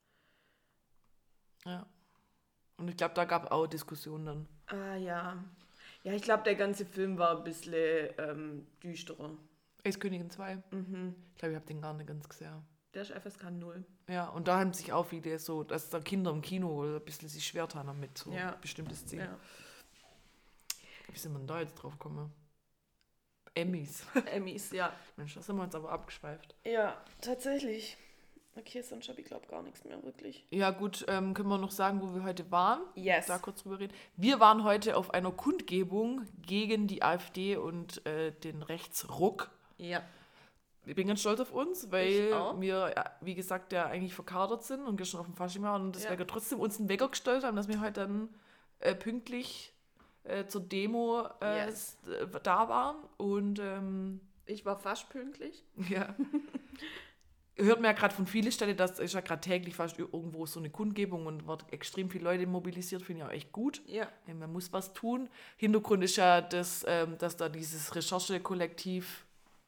Ja. Und ich glaube, da gab es auch Diskussionen dann. Ah ja. Ja, ich glaube, der ganze Film war ein bisschen düsterer. Eiskönigin 2. Ich glaube, ich habe den gar nicht ganz gesehen. Der ist FSK 0. Ja, und da haben sich auch viele so, dass da Kinder im Kino ein bisschen sich schwer tun mit so Ja. bestimmte Szenen. Ja. Wie sind wir denn da jetzt drauf gekommen? Emmys. Emmys, ja. Mensch, da sind wir jetzt aber abgeschweift. Ja, tatsächlich. Okay, sonst habe ich glaube gar nichts mehr wirklich. Ja gut, können wir noch sagen, wo wir heute waren? Yes. Da kurz drüber reden. Wir waren heute auf einer Kundgebung gegen die AfD und den Rechtsruck. Ja. Ich bin ganz stolz auf uns, Ich weil auch. wir, ja, wie gesagt, ja eigentlich verkadert sind und gestern auf dem Fasching waren und deswegen Ja. trotzdem uns einen Wecker gestellt haben, dass wir heute dann pünktlich zur Demo Yes. da waren. Und Ich war fast pünktlich. ja, hört man ja gerade von vielen Städten, das ist ja gerade täglich fast irgendwo so eine Kundgebung und wird extrem viele Leute mobilisiert, finde ich auch echt gut. Ja. Ja, man muss was tun. Hintergrund ist ja, dass da dieses Recherchekollektiv,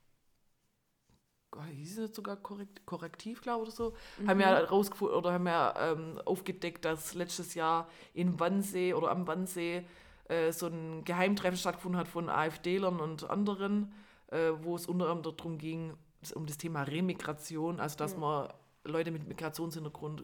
hieß es sogar Korrektiv, glaube ich, oder so, haben ja rausgefunden oder haben ja aufgedeckt, dass letztes Jahr in Wannsee oder am Wannsee so ein Geheimtreffen stattgefunden hat von AfDlern und anderen, wo es unter anderem darum ging, um das Thema Remigration, also dass man Leute mit Migrationshintergrund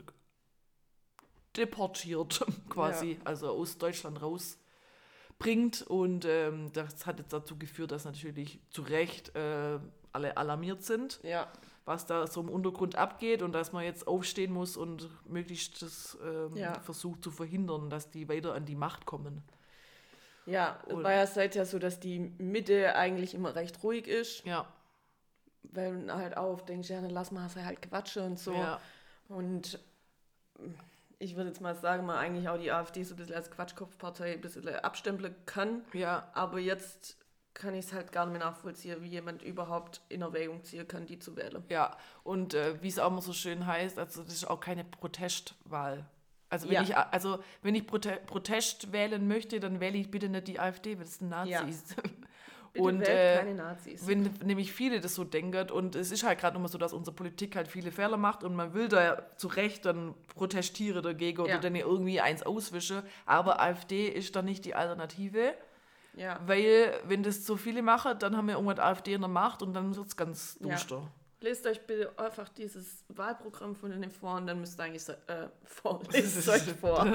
deportiert quasi, also aus Deutschland rausbringt. Und das hat jetzt dazu geführt, dass natürlich zu Recht alle alarmiert sind, Ja. was da so im Untergrund abgeht und dass man jetzt aufstehen muss und möglichst das Ja. versucht zu verhindern, dass die weiter an die Macht kommen. Ja, Und- war ja seither so, dass die Mitte eigentlich immer recht ruhig ist, Ja, weil du halt auch denkst, ja, dann lass mal halt quatschen und so. ja, Und ich würde jetzt mal sagen, man eigentlich auch die AfD so ein bisschen als Quatschkopfpartei ein bisschen abstempeln kann. ja, Aber jetzt kann ich es halt gar nicht mehr nachvollziehen, wie jemand überhaupt in Erwägung ziehen kann, die zu wählen. ja. Und wie es auch immer so schön heißt, also das ist auch keine Protestwahl. Also Ja. wenn ich Protest wählen möchte, dann wähle ich bitte nicht die AfD, weil das sind Nazis. Bitte Und wählt keine Nazis. wenn nämlich viele das so denken und es ist halt gerade immer so, dass unsere Politik halt viele Fehler macht und man will da zu Recht dann protestieren dagegen oder Ja. dann irgendwie eins auswischen, aber AfD ist dann nicht die Alternative, Ja. weil wenn das so viele machen, dann haben wir irgendwann AfD in der Macht und dann wird es ganz Ja. duster. Lest euch bitte einfach dieses Wahlprogramm von denen vor und dann müsst ihr eigentlich lest es euch vor.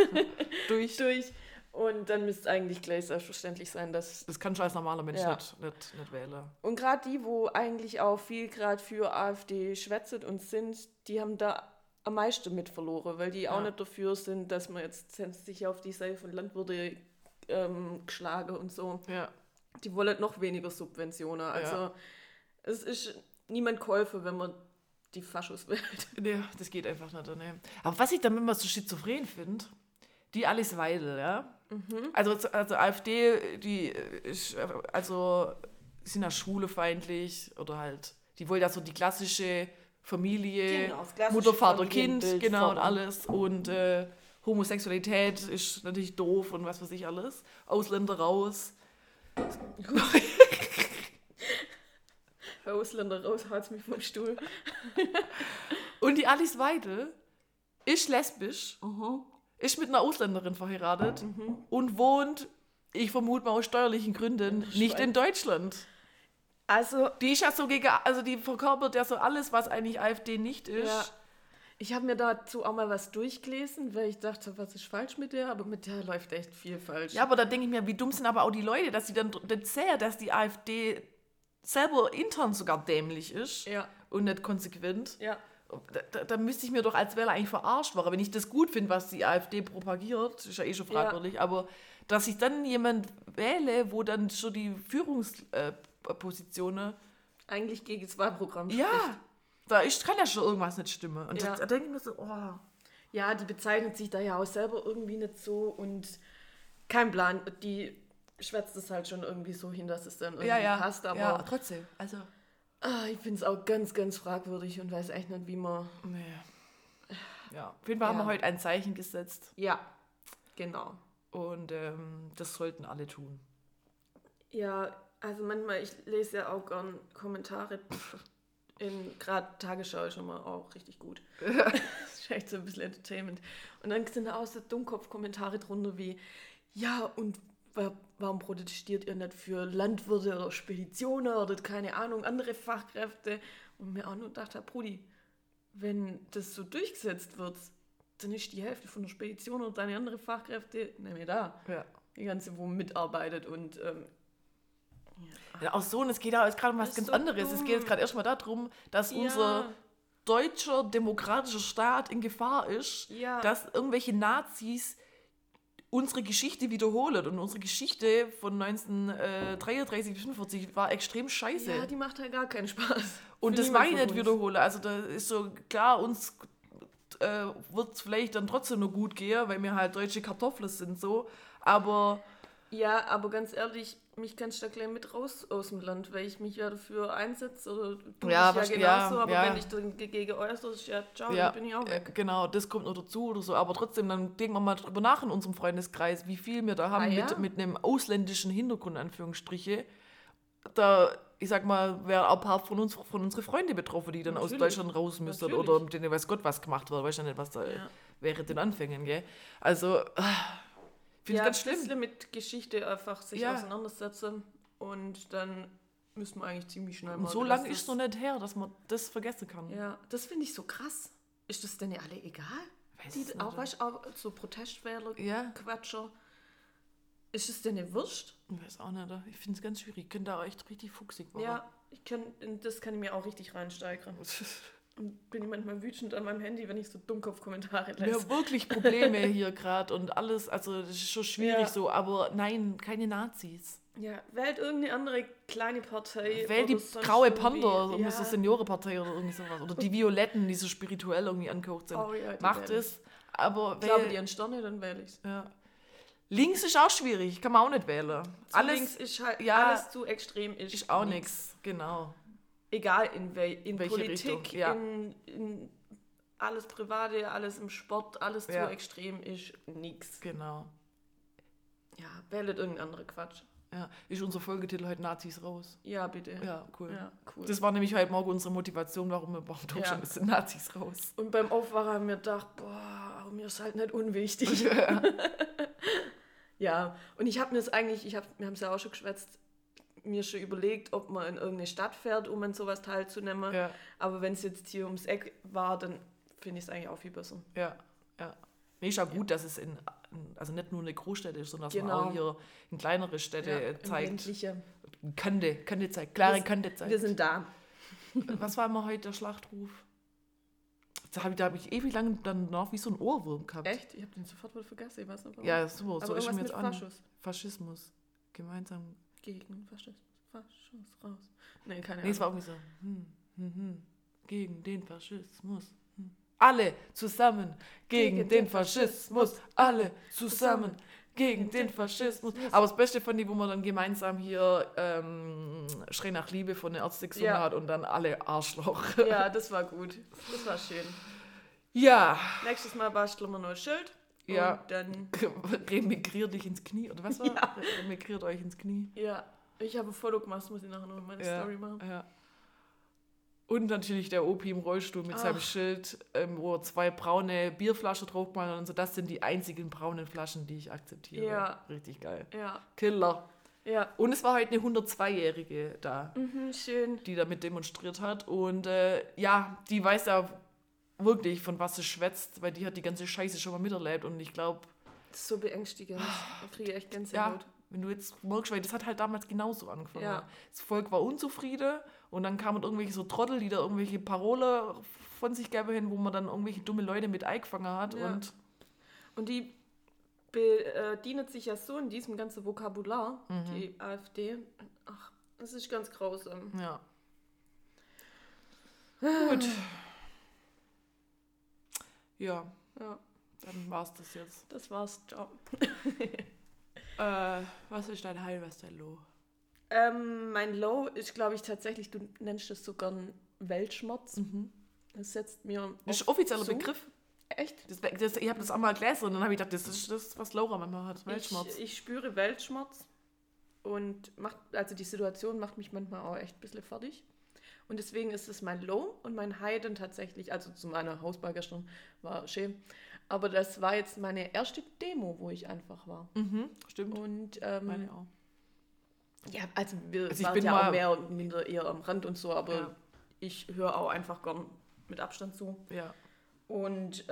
durch. Und dann müsste eigentlich gleich selbstverständlich sein, dass. Das kann schon als normaler Mensch Ja. nicht wählen. Und gerade die, wo eigentlich auch viel gerade für AfD schwätzet und sind, die haben da am meisten mit verloren, weil die auch Ja. nicht dafür sind, dass man jetzt sich auf die Seite von Landwirte geschlagen und so. Ja. Die wollen noch weniger Subventionen. Also es ist niemand geholfen, wenn man die Faschos wählt. Nee, das geht einfach nicht. Ne? Aber was ich dann immer so schizophren finde, die Alice Weidel, ja? Also AfD, die ist, also sind ja schwulefeindlich oder halt, die wollen ja so die klassische Familie, Genau, das klassische Mutter, Vater, Kind, Familienbild genau und fordern. alles. Und Homosexualität ist natürlich doof und was weiß ich alles. Ausländer raus. Bei Ausländer raus, haut's mich vom Stuhl. Und die Alice Weidel ist lesbisch, Mhm. ist mit einer Ausländerin verheiratet und wohnt, ich vermute mal aus steuerlichen Gründen, nicht in Deutschland. Also, Die ist ja so also die verkörpert ja so alles, was eigentlich AfD nicht ist. ja. Ich habe mir dazu auch mal was durchgelesen, weil ich dachte, was ist falsch mit der? Aber mit der läuft echt viel falsch. Ja, aber da denke ich mir, wie dumm sind aber auch die Leute, dass sie dann sehen, dass die AfD selber intern sogar dämlich ist Ja. und nicht konsequent. Ja. Da müsste ich mir doch als Wähler eigentlich verarscht werden. Wenn ich das gut finde, was die AfD propagiert, ist ja eh schon fragwürdig, aber dass ich dann jemand wähle, wo dann schon die Führungspositionen Eigentlich gegen das Wahlprogramm ja, spricht. kann ja schon irgendwas nicht stimmen. Und Ja. da denke ich mir so, oh. Ja, die bezeichnet sich da ja auch selber irgendwie nicht so und kein Plan. Die schwätzt es halt schon irgendwie so hin, dass es dann irgendwie passt, aber ja, trotzdem. Also, ich finde es auch ganz, ganz fragwürdig und weiß echt nicht, wie man... nee. Ja, auf jeden Fall haben wir heute ein Zeichen gesetzt Ja, genau. und das sollten alle tun. Ja, also manchmal, ich lese ja auch gern Kommentare gerade Tagesschau ist schon mal auch richtig gut. Das ist echt so ein bisschen Entertainment. Und dann sind da auch so Dummkopf-Kommentare drunter wie, ja, und warum protestiert ihr nicht für Landwirte oder Speditioner oder keine Ahnung, andere Fachkräfte? Und mir auch nur gedacht habe, Brudi, wenn das so durchgesetzt wird, dann ist die Hälfte von der Spedition und deine andere Fachkräfte, nämlich da. Ja. Die ganze, wo mitarbeitet und Ja, auch so, und es geht ja jetzt gerade um was Das ist ganz so anderes. Es dumm. geht jetzt gerade erstmal darum, dass unser deutscher demokratischer Staat in Gefahr ist, Ja. dass irgendwelche Nazis unsere Geschichte wiederholen. Und unsere Geschichte von 1933 bis 1945 war extrem scheiße. ja, die macht halt gar keinen Spaß. Und Für das war ich niemand nicht von uns. wiederholen. Also da ist so, klar, uns wird es vielleicht dann trotzdem noch gut gehen, weil wir halt deutsche Kartoffeln sind, so. Aber Ja, aber ganz ehrlich, mich kannst du da gleich mit raus aus dem Land, weil ich mich ja dafür einsetze oder du Ja, dich was- ja genauso, ja, aber ja. wenn dich dagegen äußerst, ja, ciao, ja, dann bin ich auch weg. genau, das kommt noch dazu oder so. Aber trotzdem, dann denken wir mal drüber nach in unserem Freundeskreis, wie viel wir da haben ja. mit einem ausländischen Hintergrund, Anführungsstriche. Da, ich sag mal, wäre auch ein paar von unsere Freunde betroffen, die dann aus Natürlich. Deutschland raus müssen Natürlich. oder mit denen weiß Gott was gemacht wird, weiß ja nicht, was da wäre den Anfängen, gell? Also, ich finde es ganz ein schlimm. bisschen mit Geschichte einfach sich Ja. auseinandersetzen und dann müssen wir eigentlich ziemlich schnell Und mal... so dass lange das- ist es noch nicht her, dass man das vergessen kann. Ja, das finde ich so krass. Ist das denn ja alle egal? Weiß Die es nicht. auch, weißt, auch so Protestwähler, Ja. Quatscher. Ist es denn nicht wurscht? Ich weiß auch nicht, ich finde es ganz schwierig. Ich könnte da echt richtig fuchsig werden. Ja, das kann ich mir auch richtig reinsteigern. Und bin ich manchmal wütend an meinem Handy, wenn ich so Dummkopf-Kommentare Wir lese. haben wirklich Probleme hier gerade und alles, also das ist schon schwierig Ja. so, aber nein, keine Nazis. Ja, wählt irgendeine andere kleine Partei. Wählt die oder sonst graue irgendwie. Panda, irgendwie Ja. so Seniorenpartei oder irgendwie sowas. Oder die Violetten, die so spirituell irgendwie angehaucht sind. Oh ja, die Macht wähle es, aber Ich glaube, die an Sterne, dann wähle ich ja. Links ist auch schwierig, kann man auch nicht wählen. Alles links ist halt, ja, alles zu extrem ist auch nichts, genau. Egal in Welche Politik, Richtung, ja. in alles Private, alles im Sport, alles Ja. zu extrem ist nix. Genau. Ja, wählet irgendein anderer Quatsch. Ja. Ist unser Folgetitel heute Nazis raus? Ja, bitte. Ja, cool. Ja, cool. Das war nämlich heute Morgen unsere Motivation, warum wir überhaupt Deutschland sind Nazis raus. Und beim Aufwachen haben wir gedacht, boah, aber mir ist halt nicht unwichtig. Ja, und ich habe mir das eigentlich, wir haben es ja auch schon geschwätzt, mir schon überlegt, ob man in irgendeine Stadt fährt, um an sowas teilzunehmen. Ja. Aber wenn es jetzt hier ums Eck war, dann finde ich es eigentlich auch viel besser. Ja, ja. Nee, ist ja gut, dass es also nicht nur eine Großstädte ist, sondern dass man Genau. auch hier in kleinere Städte im zeigt. Ländlichen. Kante zeigt, klare Kante zeigt. Wir sind da. Was war immer heute der Schlachtruf? Da hab ich ewig lang danach wie so ein Ohrwurm gehabt. Echt? Ich habe den sofort wieder vergessen. Ich weiß nicht warum. Ja, so ist irgendwas mir mit jetzt an. Faschus. Faschismus. Gemeinsam. Gegen Faschismus. Faschus raus. Nee, keine Nee, Ahnung. es war irgendwie so. Gegen den Faschismus. Alle zusammen gegen den Faschismus. Alle zusammen gegen den Faschismus. Aber das Beste fand ich, wo man dann gemeinsam hier Schrei nach Liebe von der Ärzte gesungen Ja. hat und dann alle Arschloch. Ja, das war gut. Das war schön. Ja. Nächstes Mal basteln wir noch ein Schild. Ja. Und dann, Remigriert dich ins Knie. Oder was war? Ja. Remigriert euch ins Knie. ja, ich habe ein Foto gemacht, das muss ich nachher noch in meine Story machen. Ja. Und natürlich der Opi im Rollstuhl mit seinem Schild, wo 2 braune Bierflaschen drauf gemacht und so. Das sind die einzigen braunen Flaschen, die ich akzeptiere. Ja. Richtig geil. Ja. Killer. Ja. Und es war heute eine 102-Jährige da, Schön. die damit demonstriert hat. Und die weiß ja wirklich, von was sie schwätzt, weil die hat die ganze Scheiße schon mal miterlebt. Und ich glaube, Das ist so beängstigend. Ich kriege echt ja, Gänsehaut. wenn du jetzt merkst, weil das hat halt damals genauso angefangen. Ja. Das Volk war unzufrieden und dann kamen irgendwelche so Trottel, die da irgendwelche Parole von sich geben hin, wo man dann irgendwelche dumme Leute mit eingefangen hat. Ja. Und die bedient sich ja so in diesem ganzen Vokabular, die AfD. Ach, das ist ganz grausam. Ja. Gut. Ja, Ja, dann war's das jetzt. das war's. Ciao. Was ist dein High, was ist dein Low? Mein Low ist, glaube ich, tatsächlich, du nennst das sogar einen Weltschmerz. Das setzt mir. Das ist oft offizieller zu. Begriff. Echt? Ich habe das einmal gelesen und dann habe ich gedacht, das ist das, was Laura manchmal hat. Weltschmerz. Ich spüre Weltschmerz und die Situation macht mich manchmal auch echt ein bisschen fertig. Und deswegen ist es mein Low und mein High dann tatsächlich, also zu meiner Hausbar gestern war schön, aber das war jetzt meine erste Demo, wo ich einfach war. Stimmt. Und Meine auch. ja, also wir ich waren bin ja auch mal- mehr und minder eher am Rand und so, aber Ja. ich höre auch einfach gern mit Abstand zu. Ja. Und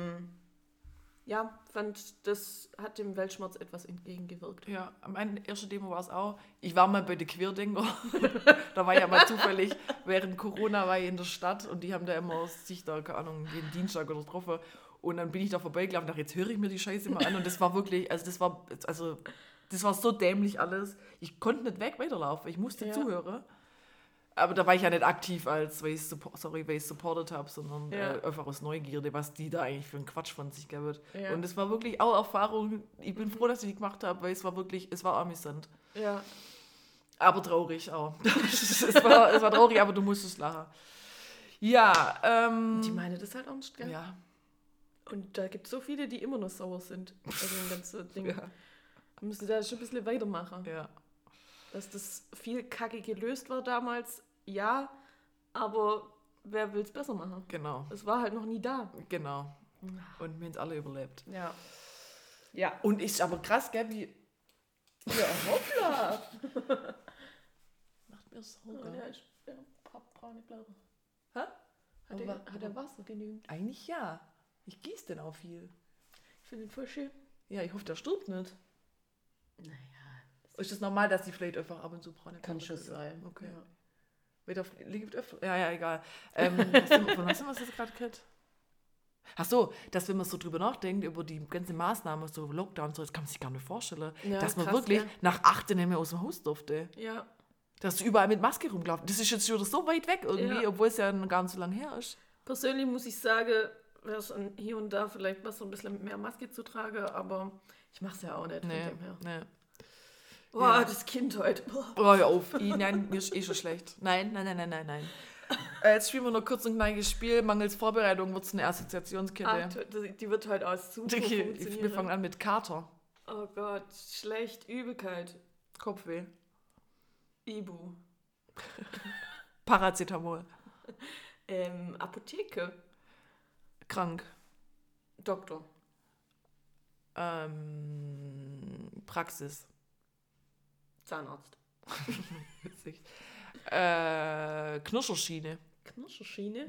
fand, das hat dem Weltschmerz etwas entgegengewirkt. Ja, meine erste Demo war es auch. Ich war mal bei den Querdenker. Da war ich ja mal zufällig, während Corona war ich in der Stadt und die haben da immer sich da, keine Ahnung, jeden Dienstag oder getroffen. Und dann bin ich da vorbeigelaufen und dachte, jetzt höre ich mir die Scheiße mal an. Und das war wirklich, das war so dämlich alles. Ich konnte nicht weiterlaufen, ich musste zuhören. Aber da war ich ja nicht aktiv, weil ich supported habe, sondern einfach aus Neugierde, was die da eigentlich für einen Quatsch von sich geben. Ja. Und es war wirklich auch Erfahrung. Ich bin froh, dass ich die gemacht habe, weil es war amüsant. Ja. Aber traurig auch. es war traurig, aber du musstest lachen. Ja, Die meine das halt ernst, gell? ja. Und da gibt es so viele, die immer noch sauer sind bei dem ganzen Ding. Ja. Da müssen da schon ein bisschen weitermachen. Ja. Dass das viel kacke gelöst war damals, ja, aber wer will es besser machen? Genau. Es war halt noch nie da. Genau. Und wir haben es alle überlebt. Ja. Ja. Und ist aber krass, gell, wie... Ja, hoppla. Macht mir Oh, Sorge. der ist braune Blaue. Hä? Hat er Wasser genügend? Eigentlich ja. Ich gieße den auch viel. Ich finde ihn voll schön. Ja, ich hoffe, der stirbt nicht. Naja, Ist das normal, dass die vielleicht einfach ab und zu braune kann Blaue schon kriegen? sein. Okay. Ja. Liegt öfter. Ja, egal. Von was haben wir das gerade gehört? Ach so, dass wenn man so drüber nachdenkt, über die ganze Maßnahme, so Lockdown und so, das kann man sich gar nicht vorstellen, Ja, dass man krass, wirklich gell? nach 8 nicht mehr aus dem Haus durfte. Ja. Dass du überall mit Maske rumgelaufen. Das ist jetzt schon so weit weg irgendwie, Ja. obwohl es ja noch gar nicht so lange her ist. Persönlich muss ich sagen, wäre es hier und da vielleicht besser, ein bisschen mehr Maske zu tragen, aber ich mache es ja auch nicht von dem her. Nee. Boah, das Kind heute. Boah. Oh, hör auf. Nein, mir ist schon schlecht. Nein. Jetzt spielen wir noch kurz ein kleines Spiel. Mangels Vorbereitung wird es eine Assoziationskette. Die wird heute aus super Wir funktionieren. fangen an mit Kater. Oh Gott, schlecht, Übelkeit, Kopfweh. Ibu, Paracetamol. Apotheke, Krank. Doktor, Praxis. Zahnarzt, Witzig. Knirscherschiene. Knirscherschiene,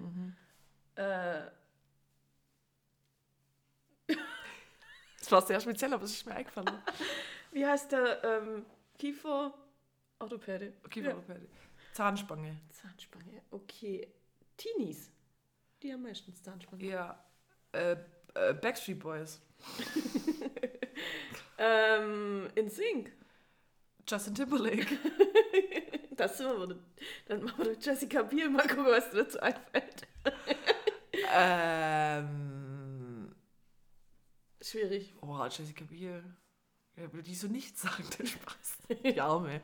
Das war sehr speziell, aber es ist mir eingefallen. wie heißt der Kieferorthopäde? Kieferorthopäde. Zahnspange. Zahnspange, okay. Teenies, die haben meistens Zahnspange. Ja. Backstreet Boys. In Sync. Justin Timberlake. Das sind wir. Dann machen wir Jessica Biel, mal gucken, was dir dazu einfällt. Schwierig. Oh, Jessica Biel. Ja, will die so nichts sagen, den Spaß. Die Arme.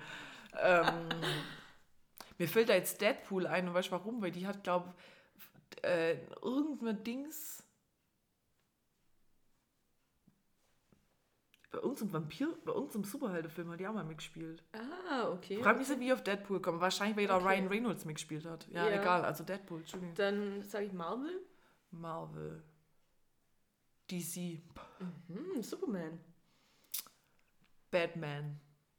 Mir fällt da jetzt Deadpool ein und weißt du warum? Weil die hat, glaube ich, irgendein Dings. bei irgendeinem Superheldenfilm hat die auch mal mitgespielt. Ah, okay. Frag mich so, wie ich auf Deadpool kommen. Wahrscheinlich, weil da Okay. Ryan Reynolds mitgespielt hat. Ja, Ja. egal. Also Deadpool, Entschuldigung. Dann sage ich Marvel. Marvel. DC. Superman. Batman.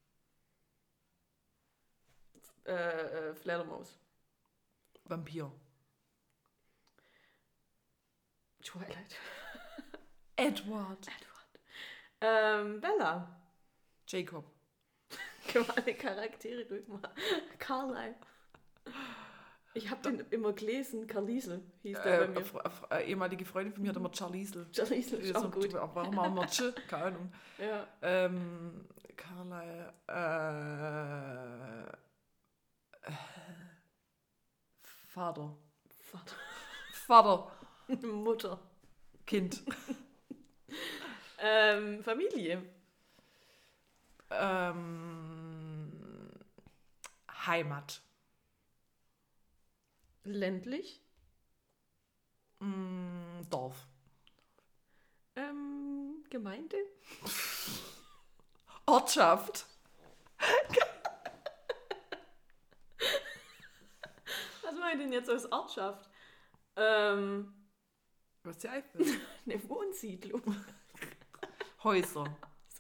Fledermaus. Vampir. Twilight. Edward. Bella. Jacob. Können wir alle Charaktere durchmachen. Carlyle. Ich habe den immer gelesen. Carlisle hieß der bei mir. Ehemalige Freundin von mir hat immer Charliesel. Charlize ist auch gut. Warum haben wir Tsch? Keine Ahnung. Ja. Carlyle. Vater. Mutter. Kind. Familie. Heimat. Ländlich. Dorf. Gemeinde. Ortschaft. Was meint denn jetzt als Ortschaft? Was dir einfällt? Eine Wohnsiedlung. Häuser.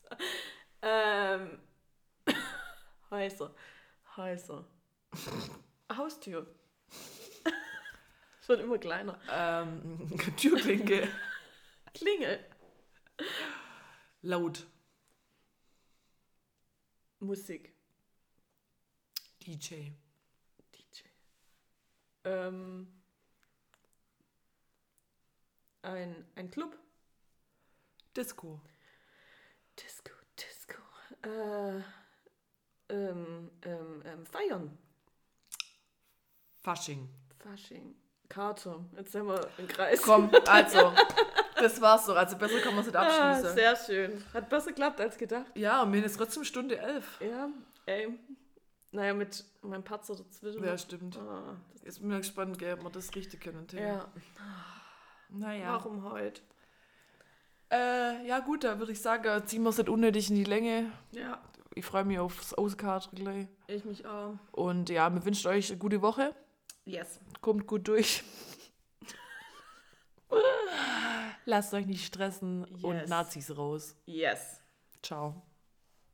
Häuser. Haustür. Es wird immer kleiner. Türklinke. Klingel. Laut. Musik. DJ. Ein Club. Disco. Disco. Feiern. Fasching. Kater. Jetzt sind wir im Kreis. Komm, also, das war's doch. Also besser kann man es nicht abschließen. Sehr schön. Hat besser geklappt als gedacht. Ja, und wir sind jetzt trotzdem Stunde 11. Ja, ey. Naja, mit meinem Patzer dazwischen. Ja, stimmt. Ah, Jetzt bin ich mal gespannt, gell, ob wir das richtig können. Theo. ja. Naja. Warum heute? Ja gut, da würde ich sagen, ziehen wir es nicht unnötig in die Länge. Ja, Ich freue mich aufs Oscar gleich. ich mich auch. Und ja, wir wünschen euch eine gute Woche. Yes. Kommt gut durch. Lasst euch nicht stressen und Yes. Nazis raus. Yes. Ciao.